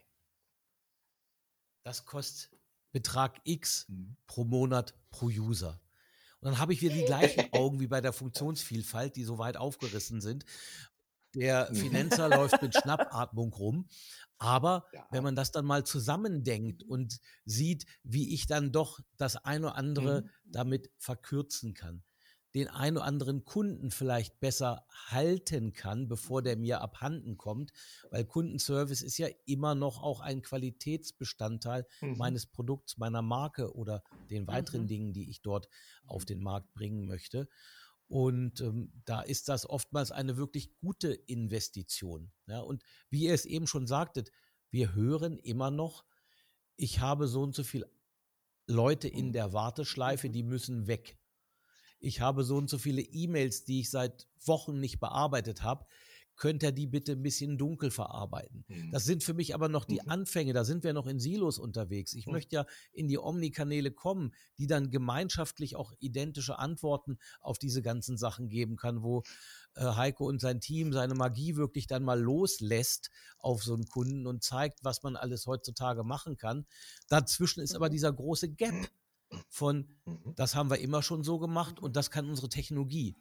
Das kostet Betrag X Mhm. pro Monat pro User. Und dann habe ich wieder die gleichen Augen wie bei der Funktionsvielfalt, die so weit aufgerissen sind. Der Mhm. Finanzer läuft mit Schnappatmung rum. Aber Ja. wenn man das dann mal zusammendenkt und sieht, wie ich dann doch das eine oder andere Mhm. damit verkürzen kann, den einen oder anderen Kunden vielleicht besser halten kann, bevor der mir abhanden kommt, weil Kundenservice ist ja immer noch auch ein Qualitätsbestandteil Mhm. meines Produkts, meiner Marke oder den weiteren Mhm. Dingen, die ich dort auf den Markt bringen möchte. Und ähm, da ist das oftmals eine wirklich gute Investition. Ja? Und wie ihr es eben schon sagtet, wir hören immer noch, ich habe so und so viele Leute in der Warteschleife, die müssen weg. Ich habe so und so viele E-Mails, die ich seit Wochen nicht bearbeitet habe. Könnt ihr die bitte ein bisschen dunkel verarbeiten? Mhm. Das sind für mich aber noch die Mhm. Anfänge, da sind wir noch in Silos unterwegs. Ich Mhm. möchte ja in die Omnikanäle kommen, die dann gemeinschaftlich auch identische Antworten auf diese ganzen Sachen geben kann, wo äh, Heiko und sein Team seine Magie wirklich dann mal loslässt auf so einen Kunden und zeigt, was man alles heutzutage machen kann. Dazwischen ist aber dieser große Gap von, Mhm. das haben wir immer schon so gemacht und das kann unsere Technologie.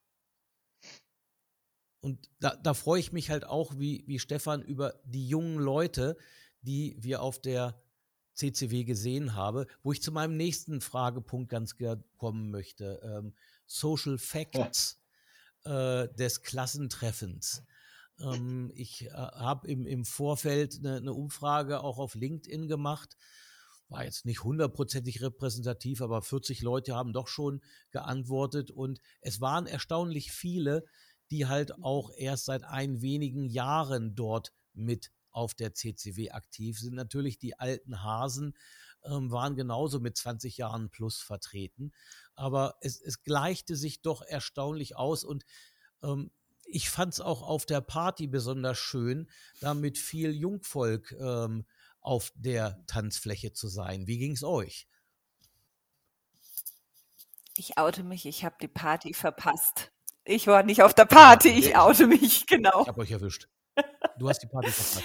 Und da, da freue ich mich halt auch, wie, wie Stefan, über die jungen Leute, die wir auf der C C W gesehen haben, wo ich zu meinem nächsten Fragepunkt ganz gerne kommen möchte. Ähm, Social Facts äh, des Klassentreffens. Ähm, ich äh, habe im, im Vorfeld eine, eine Umfrage auch auf LinkedIn gemacht. War jetzt nicht hundertprozentig repräsentativ, aber vierzig Leute haben doch schon geantwortet und es waren erstaunlich viele, die halt auch erst seit ein wenigen Jahren dort mit auf der C C W aktiv sind. Natürlich die alten Hasen ähm, waren genauso mit zwanzig Jahren plus vertreten, aber es, es gleichte sich doch erstaunlich aus und ähm, ich fand es auch auf der Party besonders schön, da mit viel Jungvolk ähm, auf der Tanzfläche zu sein. Wie ging es euch? Ich oute mich, ich habe die Party verpasst. Ich war nicht auf der Party, Ja, ich ich- oute mich, genau. Ich habe euch erwischt. Du hast die Party verpasst.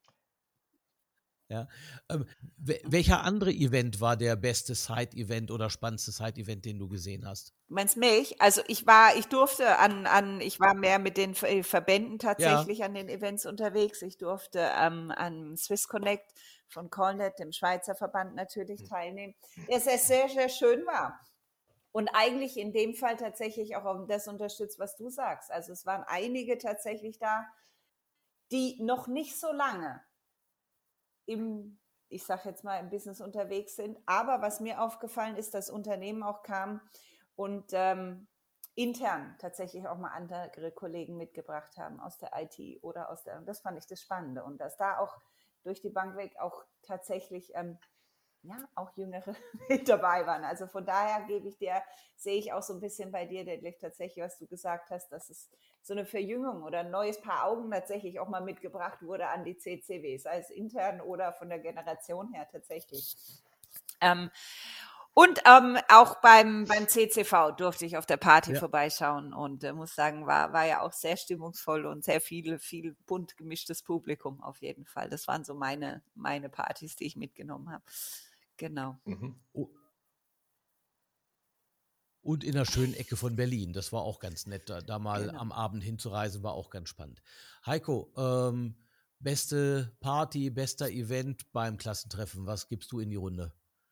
Ja. Ähm, wel- welcher andere Event war der beste Side-Event oder spannendste Side-Event, den du gesehen hast? Du meinst mich? Also ich war, ich durfte an, an, ich war mehr mit den Ver- Verbänden tatsächlich an den Events unterwegs. Ich durfte ähm, an Swiss Connect von Callnet, dem Schweizer Verband, natürlich teilnehmen, der sehr, sehr, sehr schön war. und eigentlich in dem Fall tatsächlich auch das unterstützt, was du sagst. Also es waren einige tatsächlich da, die noch nicht so lange im, ich sage jetzt mal, im Business unterwegs sind. Aber was mir aufgefallen ist, dass Unternehmen auch kamen und ähm, intern tatsächlich auch mal andere Kollegen mitgebracht haben aus der I T oder aus der, und das fand ich das Spannende. Und dass da auch durch die Bank weg auch tatsächlich ähm, ja, auch Jüngere mit dabei waren. Also von daher gebe ich dir, sehe ich auch so ein bisschen bei dir, Detlef, tatsächlich, was du gesagt hast, dass es so eine Verjüngung oder ein neues Paar Augen tatsächlich auch mal mitgebracht wurde an die C C W, sei es intern oder von der Generation her tatsächlich. Ähm, und ähm, auch beim, beim C C V durfte ich auf der Party Ja. vorbeischauen und äh, muss sagen, war, war ja auch sehr stimmungsvoll und sehr viel, viel bunt gemischtes Publikum auf jeden Fall. Das waren so meine, meine Partys, die ich mitgenommen habe. Genau. Mhm. Oh. Und in einer schönen Ecke von Berlin. Das war auch ganz nett. Da, da mal Genau. am Abend hinzureisen, war auch ganz spannend. Heiko, ähm, beste Party, bester Event beim Klassentreffen. Was gibst du in die Runde?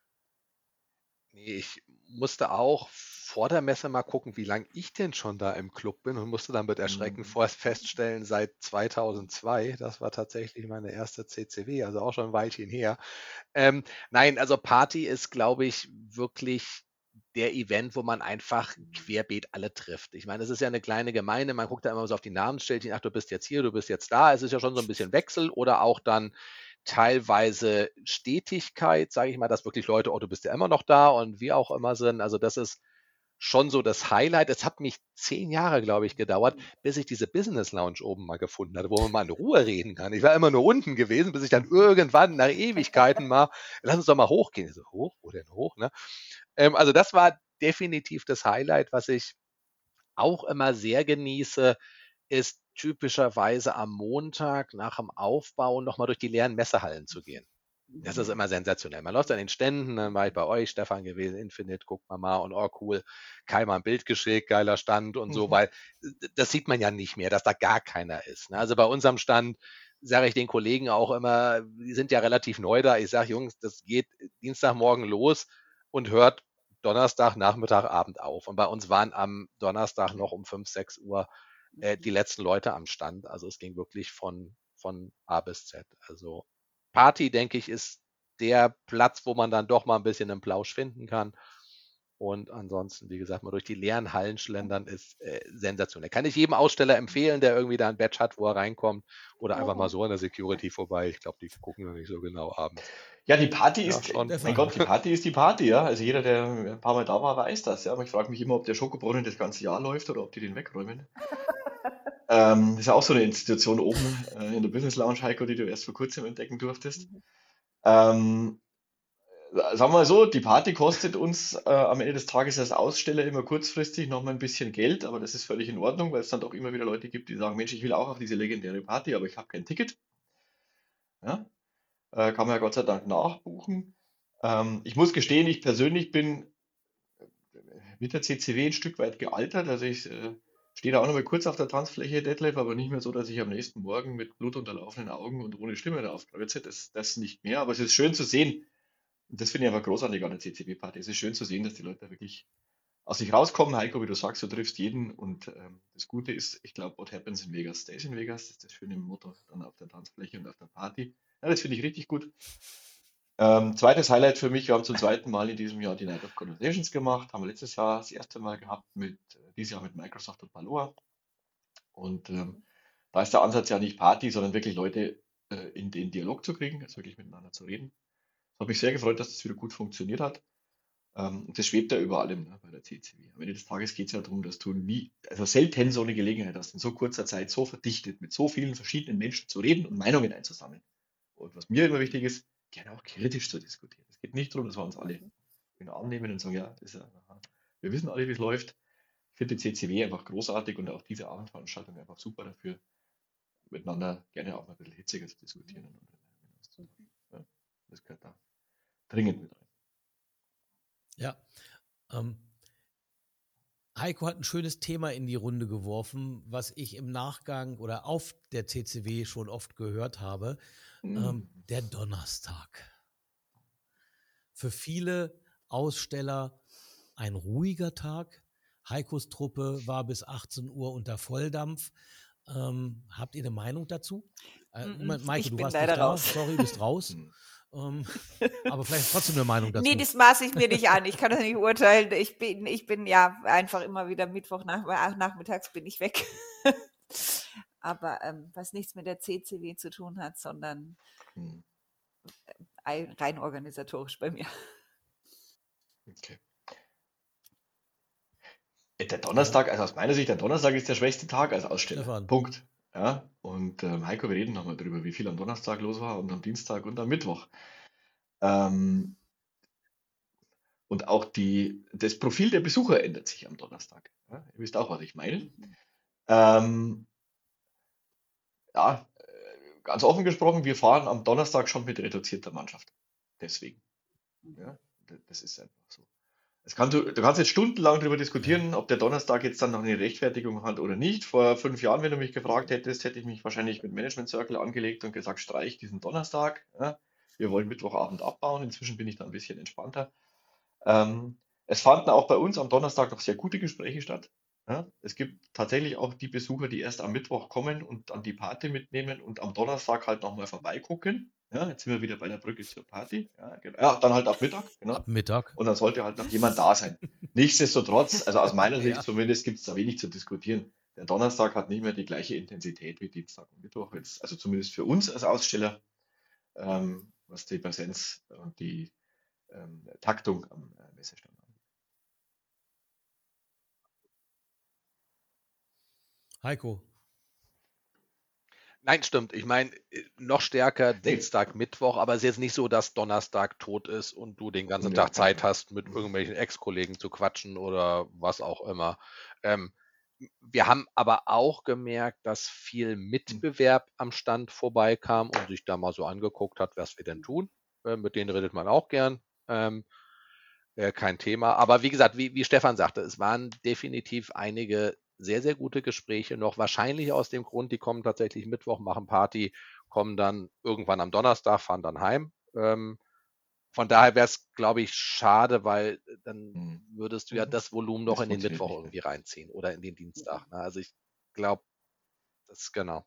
Nee, ich musste auch vor der Messe mal gucken, wie lange ich denn schon da im Club bin und musste dann mit Erschrecken Mhm. vorerst feststellen, seit zweitausendzwei, das war tatsächlich meine erste C C W, also auch schon ein Weilchen her. Ähm, nein, also Party ist, glaube ich, wirklich der Event, wo man einfach querbeet alle trifft. Ich meine, es ist ja eine kleine Gemeinde, man guckt da immer so auf die Namensschildchen, ach, du bist jetzt hier, du bist jetzt da. Es ist ja schon so ein bisschen Wechsel oder auch dann teilweise Stetigkeit, sage ich mal, dass wirklich Leute, oh, du bist ja immer noch da und wie auch immer sind. Also das ist schon so das Highlight. Es hat mich zehn Jahre, glaube ich, gedauert, bis ich diese Business Lounge oben mal gefunden hatte, wo man mal in Ruhe reden kann. Ich war immer nur unten gewesen, bis ich dann irgendwann nach Ewigkeiten mal, lass uns doch mal hochgehen. Ich so, hoch? Wo denn hoch? Ne? Ähm, also das war definitiv das Highlight, was ich auch immer sehr genieße, ist typischerweise am Montag nach dem Aufbau nochmal durch die leeren Messehallen zu gehen. Das ist immer sensationell. Man läuft an den Ständen, dann war ich bei euch, Stefan gewesen, Infinite, guckt man mal und oh cool, Kai mal ein Bild geschickt, geiler Stand und so, Mhm. weil das sieht man ja nicht mehr, dass da gar keiner ist. Ne? Also bei unserem Stand sage ich den Kollegen auch immer, die sind ja relativ neu da, ich sage, Jungs, das geht Dienstagmorgen los und hört Donnerstag, Nachmittag, Abend auf. Und bei uns waren am Donnerstag noch um fünf, sechs Uhr äh, die letzten Leute am Stand. Also es ging wirklich von, von A bis Z. Also Party, denke ich, ist der Platz, wo man dann doch mal ein bisschen einen Plausch finden kann. Und ansonsten, wie gesagt, mal durch die leeren Hallen schlendern ist äh, sensationell. Kann ich jedem Aussteller empfehlen, der irgendwie da ein Badge hat, wo er reinkommt. Oder einfach mal so an der Security vorbei. Ich glaube, die gucken noch nicht so genau abends. Ja, die Party Ja, ist, schon. mein Stefan. Gott, die Party ist die Party, ja. Also jeder, der ein paar Mal da war, weiß das, ja. Aber ich frage mich immer, ob der Schokobrunnen das ganze Jahr läuft oder ob die den wegräumen. Ähm, das ist ja auch so eine Institution oben äh, in der Business Lounge, Heiko, die du erst vor kurzem entdecken durftest. Ähm, sagen wir mal so, die Party kostet uns äh, am Ende des Tages als Aussteller immer kurzfristig noch mal ein bisschen Geld, aber das ist völlig in Ordnung, weil es dann doch immer wieder Leute gibt, die sagen, Mensch, ich will auch auf diese legendäre Party, aber ich habe kein Ticket. Ja? Äh, kann man ja Gott sei Dank nachbuchen. Ähm, ich muss gestehen, ich persönlich bin mit der C C W ein Stück weit gealtert. Also ich äh, stehe da auch noch mal kurz auf der Tanzfläche, Detlef, aber nicht mehr so, dass ich am nächsten Morgen mit blutunterlaufenen Augen und ohne Stimme da aufkreuze. Das, das nicht mehr. Aber es ist schön zu sehen. Und das finde ich einfach großartig an der C C W-Party. Es ist schön zu sehen, dass die Leute da wirklich aus sich rauskommen. Heiko, wie du sagst, du triffst jeden. Und ähm, das Gute ist, ich glaube, what happens in Vegas stays in Vegas. Das ist das schöne Motto dann auf der Tanzfläche und auf der Party. Ja, das finde ich richtig gut. Ähm, zweites Highlight für mich, wir haben zum zweiten Mal in diesem Jahr die Night of Conversations gemacht, haben wir letztes Jahr das erste Mal gehabt, mit, äh, dieses Jahr mit Microsoft und Paloa. Und ähm, da ist der Ansatz ja nicht Party, sondern wirklich Leute äh, in den Dialog zu kriegen, also wirklich miteinander zu reden. Es hat mich sehr gefreut, dass das wieder gut funktioniert hat. Ähm, und das schwebt ja über allem, ne, bei der C C W. Am Ende des Tages geht es ja darum, dass du nie, also selten so eine Gelegenheit hast, in so kurzer Zeit so verdichtet mit so vielen verschiedenen Menschen zu reden und Meinungen einzusammeln. Und was mir immer wichtig ist, gerne auch kritisch zu diskutieren. Es geht nicht darum, dass wir uns alle in den Arm nehmen und sagen, ja, das ist ja, aha. Wir wissen alle, wie es läuft. Ich finde die C C W einfach großartig und auch diese Abendveranstaltung einfach super dafür, miteinander gerne auch mal ein bisschen hitziger zu diskutieren. Und, ja, das gehört da dringend mit rein. Ja. Ähm, Heiko hat ein schönes Thema in die Runde geworfen, was ich im Nachgang oder auf der C C W schon oft gehört habe. Mhm. Ähm, der Donnerstag. Für viele Aussteller ein ruhiger Tag. Heikos Truppe war bis achtzehn Uhr unter Volldampf. Ähm, habt ihr eine Meinung dazu? Äh, Mm-mm, Ma- Maike, ich du bin warst leider nicht da. raus. Sorry, bist raus. Hm. Ähm, aber vielleicht trotzdem eine Meinung Nee, dazu. das maße ich mir nicht an. Ich kann das nicht urteilen. Ich bin, ich bin ja einfach immer wieder Mittwoch nach, ach, nachmittags bin ich weg. Aber ähm, was nichts mit der C C W zu tun hat, sondern Hm. ein- rein organisatorisch bei mir. Okay. Der Donnerstag, also aus meiner Sicht, der Donnerstag ist der schwächste Tag als Aussteller. Stefan. Punkt. Ja, und ähm, Heiko, wir reden nochmal drüber, wie viel am Donnerstag los war und am Dienstag und am Mittwoch. Ähm, und auch die, das Profil der Besucher ändert sich am Donnerstag. Ja, ihr wisst auch, was ich meine. Ähm, ja, äh, ganz offen gesprochen, wir fahren am Donnerstag schon mit reduzierter Mannschaft. Deswegen. Ja, d- das ist einfach so. Es kann, du, du kannst jetzt stundenlang darüber diskutieren, ob der Donnerstag jetzt dann noch eine Rechtfertigung hat oder nicht. Vor fünf Jahren, wenn du mich gefragt hättest, hätte ich mich wahrscheinlich mit Management Circle angelegt und gesagt, streich diesen Donnerstag. Ja, wir wollen Mittwochabend abbauen. Inzwischen bin ich da ein bisschen entspannter. Ähm, es fanden auch bei uns am Donnerstag noch sehr gute Gespräche statt. Ja, es gibt tatsächlich auch die Besucher, die erst am Mittwoch kommen und dann die Party mitnehmen und am Donnerstag halt nochmal vorbeigucken. Ja, jetzt sind wir wieder bei der Brücke zur Party. Ja, genau. Ja, dann halt ab Mittag, genau. Ab Mittag. Und dann sollte halt noch jemand da sein. Nichtsdestotrotz, also aus meiner Sicht Ja. zumindest, gibt es da wenig zu diskutieren. Der Donnerstag hat nicht mehr die gleiche Intensität wie Dienstag und Mittwoch jetzt, also zumindest für uns als Aussteller, ähm, was die Präsenz und die ähm, Taktung am äh, Messestand angeht. Heiko. Nein, stimmt. Ich meine, äh, noch stärker Nee. Dienstag, Mittwoch, aber es ist jetzt nicht so, dass Donnerstag tot ist und du den ganzen Nee, Tag auf Zeit keinen Fall. hast, mit irgendwelchen Ex-Kollegen zu quatschen oder was auch immer. Ähm, wir haben aber auch gemerkt, dass viel Mitbewerb am Stand vorbeikam und sich da mal so angeguckt hat, was wir denn tun. Äh, mit denen redet man auch gern. Ähm, äh, kein Thema. Aber wie gesagt, wie, wie Stefan sagte, es waren definitiv einige sehr, sehr gute Gespräche noch. Wahrscheinlich aus dem Grund, die kommen tatsächlich Mittwoch, machen Party, kommen dann irgendwann am Donnerstag, fahren dann heim. Ähm, von daher wäre es, glaube ich, schade, weil dann Hm. würdest du ja Mhm. das Volumen noch Das in den funktioniert Mittwoch nicht mehr. irgendwie reinziehen oder in den Dienstag. Ne? Also ich glaube, das genau.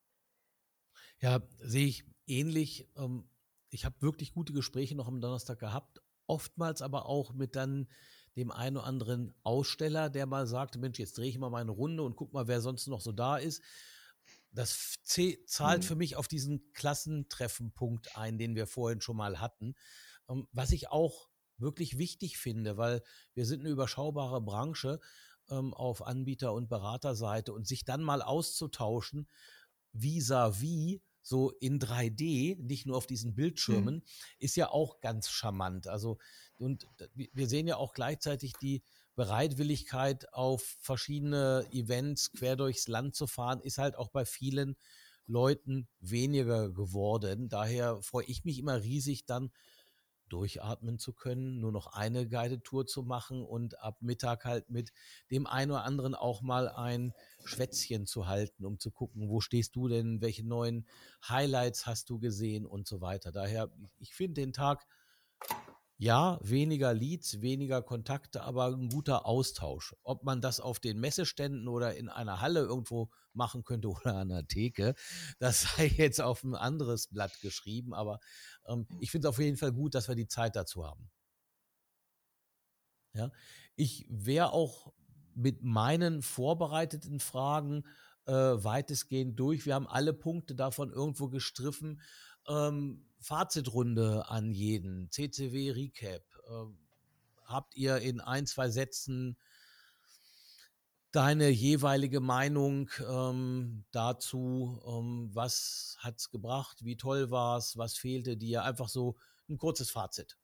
Ja, sehe ich ähnlich. Ähm, ich habe wirklich gute Gespräche noch am Donnerstag gehabt, oftmals aber auch mit dann dem einen oder anderen Aussteller, der mal sagte, Mensch, jetzt drehe ich mal meine Runde und guck mal, wer sonst noch so da ist. Das f- zäh- zahlt Hm. für mich auf diesen Klassentreffenpunkt ein, den wir vorhin schon mal hatten. Ähm, was ich auch wirklich wichtig finde, weil wir sind eine überschaubare Branche ähm, auf Anbieter- und Beraterseite und sich dann mal auszutauschen, vis-à-vis, so in drei D, nicht nur auf diesen Hm. Bildschirmen, ist ja auch ganz charmant. Also, und d- wir wir sehen ja auch gleichzeitig die Bereitwilligkeit, auf verschiedene Events quer durchs Land zu fahren, ist halt auch bei vielen Leuten weniger geworden. Daher freue ich mich immer riesig, dann durchatmen zu können, nur noch eine Guided Tour zu machen und ab Mittag halt mit dem einen oder anderen auch mal ein Schwätzchen zu halten, um zu gucken, wo stehst du denn, welche neuen Highlights hast du gesehen und so weiter. Daher, ich finde den Tag, ja, weniger Leads, weniger Kontakte, aber ein guter Austausch. Ob man das auf den Messeständen oder in einer Halle irgendwo machen könnte oder an einer Theke, das sei jetzt auf ein anderes Blatt geschrieben, aber ähm, ich finde es auf jeden Fall gut, dass wir die Zeit dazu haben. Ja, ich wäre auch mit meinen vorbereiteten Fragen äh, weitestgehend durch. Wir haben alle Punkte davon irgendwo gestriffen. Ähm, Fazitrunde an jeden, C C W Recap. Ähm, habt ihr in ein, zwei Sätzen deine jeweilige Meinung ähm, dazu? Ähm, was hat's gebracht? Wie toll war's? Was fehlte dir? Einfach so ein kurzes Fazit.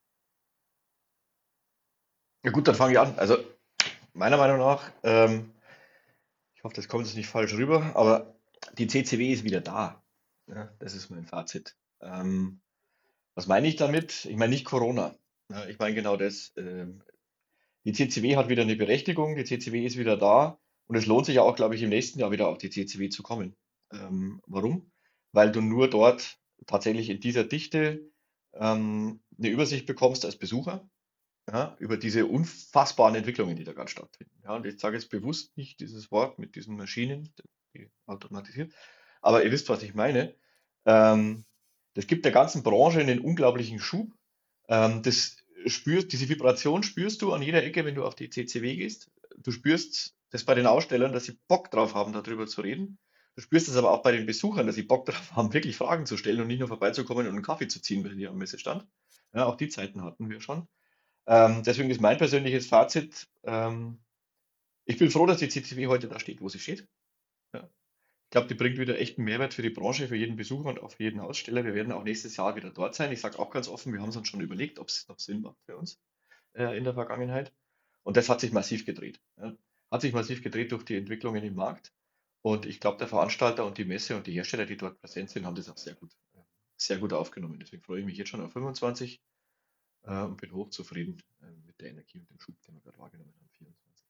Ja gut, dann fange ich an. Also meiner Meinung nach, ähm, ich hoffe, das kommt jetzt nicht falsch rüber, aber die C C W ist wieder da. Ja, das ist mein Fazit. Ähm, was meine ich damit? Ich meine nicht Corona. Ja, ich meine genau das. Ähm, die C C W hat wieder eine Berechtigung, die C C W ist wieder da und es lohnt sich ja auch, glaube ich, im nächsten Jahr wieder auf die C C W zu kommen. Ähm, warum? Weil du nur dort tatsächlich in dieser Dichte ähm, eine Übersicht bekommst als Besucher. ja, über diese unfassbaren Entwicklungen, die da gerade stattfinden. Ja, und ich sage jetzt bewusst nicht dieses Wort mit diesen Maschinen, die automatisiert, aber ihr wisst, was ich meine. Ähm, das gibt der ganzen Branche einen unglaublichen Schub. Ähm, das spürst, diese Vibration spürst du an jeder Ecke, wenn du auf die C C W gehst. Du spürst das bei den Ausstellern, dass sie Bock drauf haben, darüber zu reden. Du spürst es aber auch bei den Besuchern, dass sie Bock drauf haben, wirklich Fragen zu stellen und nicht nur vorbeizukommen und einen Kaffee zu ziehen, wenn die am Messestand. Ja, auch die Zeiten hatten wir schon. Ähm, deswegen ist mein persönliches Fazit, ähm, ich bin froh, dass die C C W heute da steht, wo sie steht. Ja. Ich glaube, die bringt wieder echten Mehrwert für die Branche, für jeden Besucher und auch für jeden Aussteller. Wir werden auch nächstes Jahr wieder dort sein. Ich sage auch ganz offen, wir haben es uns schon überlegt, ob es noch Sinn macht für uns äh, in der Vergangenheit. Und das hat sich massiv gedreht. Ja. Hat sich massiv gedreht durch die Entwicklungen im Markt. Und ich glaube, der Veranstalter und die Messe und die Hersteller, die dort präsent sind, haben das auch sehr gut, äh, sehr gut aufgenommen. Deswegen freue ich mich jetzt schon auf fünfundzwanzig äh, und bin hochzufrieden äh, mit der Energie und dem Schub, den wir gerade wahrgenommen haben. vierundzwanzig.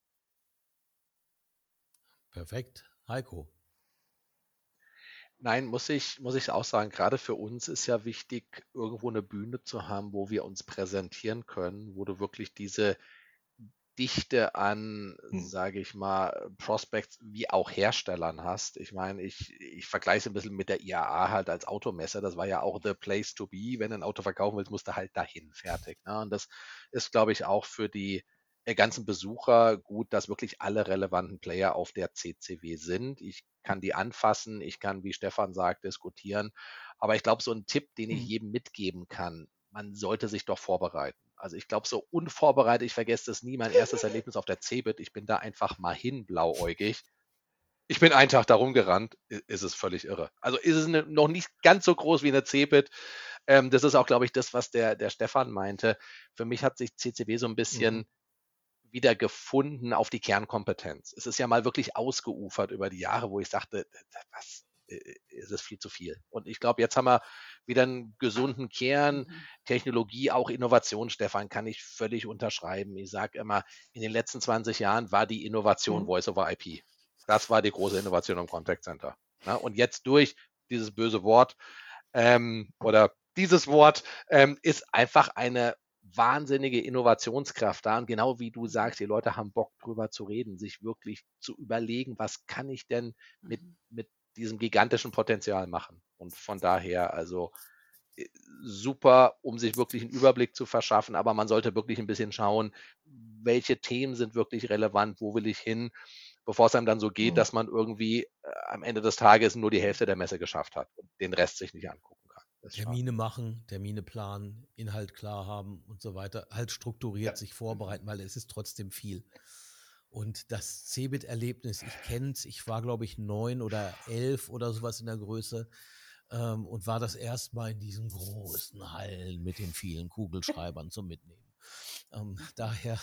Perfekt. Heiko. Nein, muss ich, muss ich auch sagen, gerade für uns ist ja wichtig, irgendwo eine Bühne zu haben, wo wir uns präsentieren können, wo du wirklich diese Dichte an, Hm. sage ich mal, Prospects wie auch Herstellern hast. Ich meine, ich, ich vergleiche es ein bisschen mit der I A A halt als Automesse. Das war ja auch the place to be. Wenn du ein Auto verkaufen willst, musst du halt dahin, fertig. Ne? Und das ist, glaube ich, auch für die äh, ganzen Besucher gut, dass wirklich alle relevanten Player auf der C C W sind. Ich kann die anfassen, ich kann, wie Stefan sagt, diskutieren. Aber ich glaube, so ein Tipp, den ich Hm. jedem mitgeben kann, man sollte sich doch vorbereiten. Also ich glaube, so unvorbereitet, ich vergesse das nie, mein erstes Erlebnis auf der CeBIT, ich bin da einfach mal hin, blauäugig. Ich bin einen Tag da rumgerannt, i- ist es völlig irre. Also ist es ne, noch nicht ganz so groß wie eine CeBIT. Ähm, das ist auch, glaube ich, das, was der, der Stefan meinte. Für mich hat sich C C W so ein Mhm. bisschen wieder gefunden auf die Kernkompetenz. Es ist ja mal wirklich ausgeufert über die Jahre, wo ich sagte, was äh, ist es viel zu viel. Und ich glaube, jetzt haben wir wieder einen gesunden Kern, Mhm. Technologie, auch Innovation, Stefan, kann ich völlig unterschreiben. Ich sage immer, in den letzten zwanzig Jahren war die Innovation Hm. Voice over I P. Das war die große Innovation im Contact Center. Na, und jetzt durch dieses böse Wort ähm, oder dieses Wort ähm, ist einfach eine wahnsinnige Innovationskraft da. Und genau wie du sagst, die Leute haben Bock drüber zu reden, sich wirklich zu überlegen, was kann ich denn mit, Mhm. mit diesem gigantischen Potenzial machen. Und von daher, also äh, super, um sich wirklich einen Überblick zu verschaffen, aber man sollte wirklich ein bisschen schauen, welche Themen sind wirklich relevant, wo will ich hin, bevor es einem dann so geht, Hm. dass man irgendwie äh, am Ende des Tages nur die Hälfte der Messe geschafft hat und den Rest sich nicht angucken kann. Das ist schade. Termine machen, Termine planen, Inhalt klar haben und so weiter. Halt strukturiert Ja. sich vorbereiten, weil es ist trotzdem viel. Und das CeBIT-Erlebnis, ich kenne es, ich war, glaube ich, neun oder elf oder sowas in der Größe ähm, und war das erste Mal in diesen großen Hallen mit den vielen Kugelschreibern zum Mitnehmen. Ähm, daher,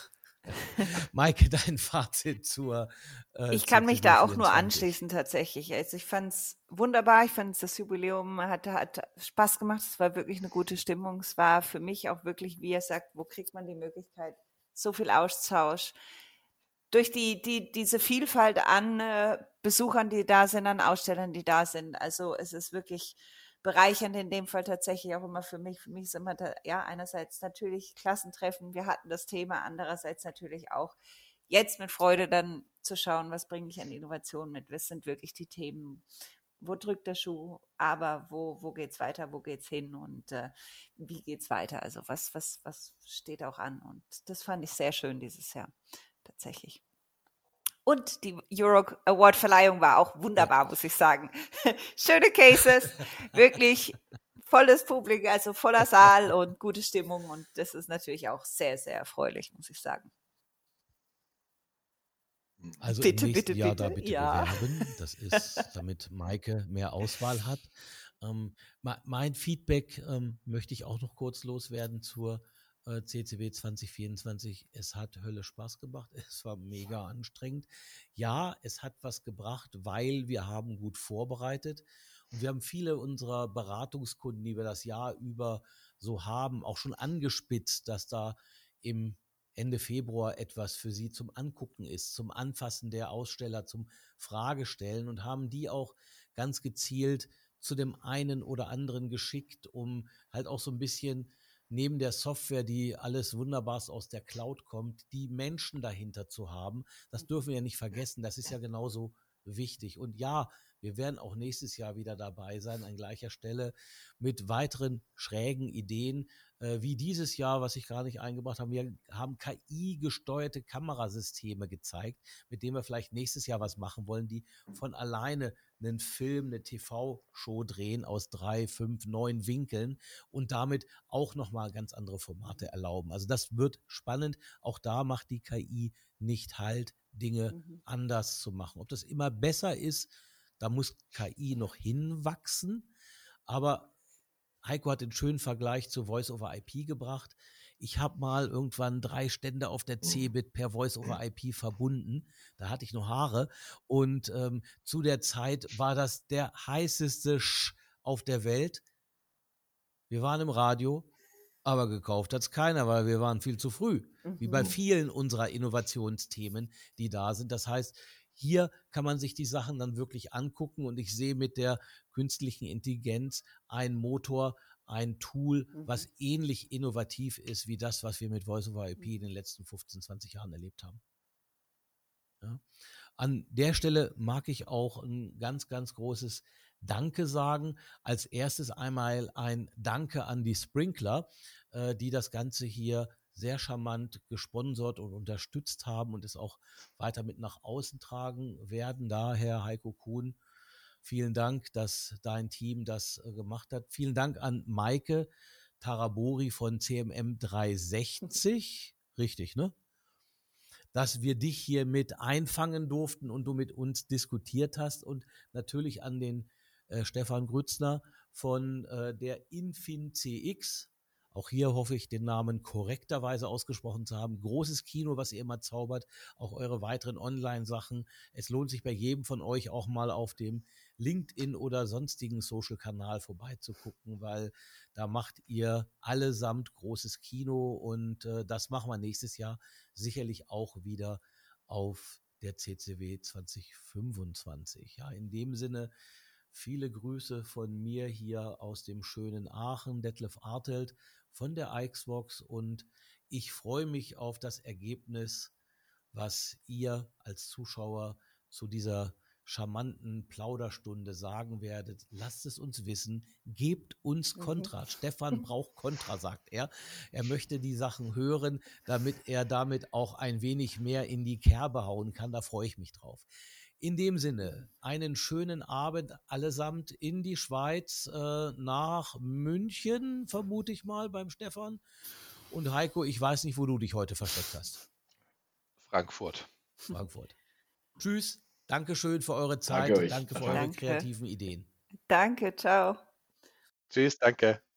Maike, dein Fazit zur äh, Ich kann mich C C W da auch nur vierundzwanzig. anschließen tatsächlich. Also ich fand es wunderbar. Ich fand das Jubiläum hat, hat Spaß gemacht. Es war wirklich eine gute Stimmung. Es war für mich auch wirklich, wie er sagt, wo kriegt man die Möglichkeit, so viel Austausch durch die, die, diese Vielfalt an äh, Besuchern, die da sind, an Ausstellern, die da sind. Also es ist wirklich bereichernd in dem Fall tatsächlich auch immer für mich. Für mich ist immer, da, ja, einerseits natürlich Klassentreffen, wir hatten das Thema, andererseits natürlich auch jetzt mit Freude dann zu schauen, was bringe ich an Innovation mit, was sind wirklich die Themen, wo drückt der Schuh, aber wo, wo geht es weiter, wo geht es hin und äh, wie geht es weiter, also was, was, was steht auch an und das fand ich sehr schön dieses Jahr, tatsächlich. Und die Euro Award Verleihung war auch wunderbar, ja. Muss ich sagen. Schöne Cases, wirklich volles Publikum, also voller Saal und gute Stimmung und das ist natürlich auch sehr, sehr erfreulich, muss ich sagen. Also bitte, im nächsten bitte, Jahr bitte, da bitte ja. bewerben. Das ist, damit Maike mehr Auswahl hat. Ähm, mein Feedback ähm, möchte ich auch noch kurz loswerden zur äh, C C W zwanzig vierundzwanzig. Es hat Hölle Spaß gemacht. Es war mega anstrengend. Ja, es hat was gebracht, weil wir haben gut vorbereitet. Und wir haben viele unserer Beratungskunden, die wir das Jahr über so haben, auch schon angespitzt, dass da im Ende Februar etwas für sie zum Angucken ist, zum Anfassen der Aussteller, zum Fragestellen und haben die auch ganz gezielt zu dem einen oder anderen geschickt, um halt auch so ein bisschen neben der Software, die alles Wunderbarst aus der Cloud kommt, die Menschen dahinter zu haben. Das dürfen wir ja nicht vergessen. Das ist ja genauso wichtig. Und ja, wir werden auch nächstes Jahr wieder dabei sein, an gleicher Stelle mit weiteren schrägen Ideen, äh, wie dieses Jahr, was ich gar nicht eingebracht habe. Wir haben K I-gesteuerte Kamerasysteme gezeigt, mit denen wir vielleicht nächstes Jahr was machen wollen, die von alleine einen Film, eine T V-Show drehen aus drei, fünf, neun Winkeln und damit auch nochmal ganz andere Formate erlauben. Also das wird spannend. Auch da macht die K I nicht Halt, Dinge Mhm. anders zu machen. Ob das immer besser ist, da muss K I noch hinwachsen. Aber Heiko hat den schönen Vergleich zu Voice-over-I P gebracht. Ich habe mal irgendwann drei Stände auf der Cebit per Voice-over-I P verbunden. Da hatte ich noch Haare. Und ähm, zu der Zeit war das der heißeste Sch auf der Welt. Wir waren im Radio, aber gekauft hat es keiner, weil wir waren viel zu früh. Wie bei Mhm. vielen unserer Innovationsthemen, die da sind. Das heißt, hier kann man sich die Sachen dann wirklich angucken und ich sehe mit der künstlichen Intelligenz einen Motor, ein Tool, was Mhm. ähnlich innovativ ist wie das, was wir mit Voice-over-I P in den letzten fünfzehn, zwanzig Jahren erlebt haben. Ja. An der Stelle mag ich auch ein ganz, ganz großes Danke sagen. Als erstes einmal ein Danke an die Sprinkler, äh, die das Ganze hier sehr charmant gesponsert und unterstützt haben und es auch weiter mit nach außen tragen werden. Daher Heiko Kuhn, vielen Dank, dass dein Team das äh, gemacht hat. Vielen Dank an Maike Tarabori von C M M dreihundertsechzig. Richtig, ne? Dass wir dich hier mit einfangen durften und du mit uns diskutiert hast und natürlich an den äh, Stefan Grützner von äh, der Infin C X. Auch hier hoffe ich, den Namen korrekterweise ausgesprochen zu haben. Großes Kino, was ihr immer zaubert, auch eure weiteren Online-Sachen. Es lohnt sich bei jedem von euch auch mal auf dem LinkedIn oder sonstigen Social-Kanal vorbeizugucken, weil da macht ihr allesamt großes Kino und äh, das machen wir nächstes Jahr sicherlich auch wieder auf der C C W zwanzig fünfundzwanzig. Ja, in dem Sinne viele Grüße von mir hier aus dem schönen Aachen, Detlef Artelt von der Ixvox und ich freue mich auf das Ergebnis, was ihr als Zuschauer zu dieser charmanten Plauderstunde sagen werdet. Lasst es uns wissen. Gebt uns Mhm. Kontra. Stefan braucht Kontra, sagt er. Er möchte die Sachen hören, damit er damit auch ein wenig mehr in die Kerbe hauen kann. Da freue ich mich drauf. In dem Sinne, einen schönen Abend allesamt in die Schweiz, äh, nach München, vermute ich mal, beim Stefan. Und Heiko, ich weiß nicht, wo du dich heute versteckt hast. Frankfurt. Frankfurt. Tschüss. Dankeschön für eure Danke Zeit. euch. Danke für Ciao. eure Danke. kreativen Ideen. Danke, ciao. Tschüss, danke.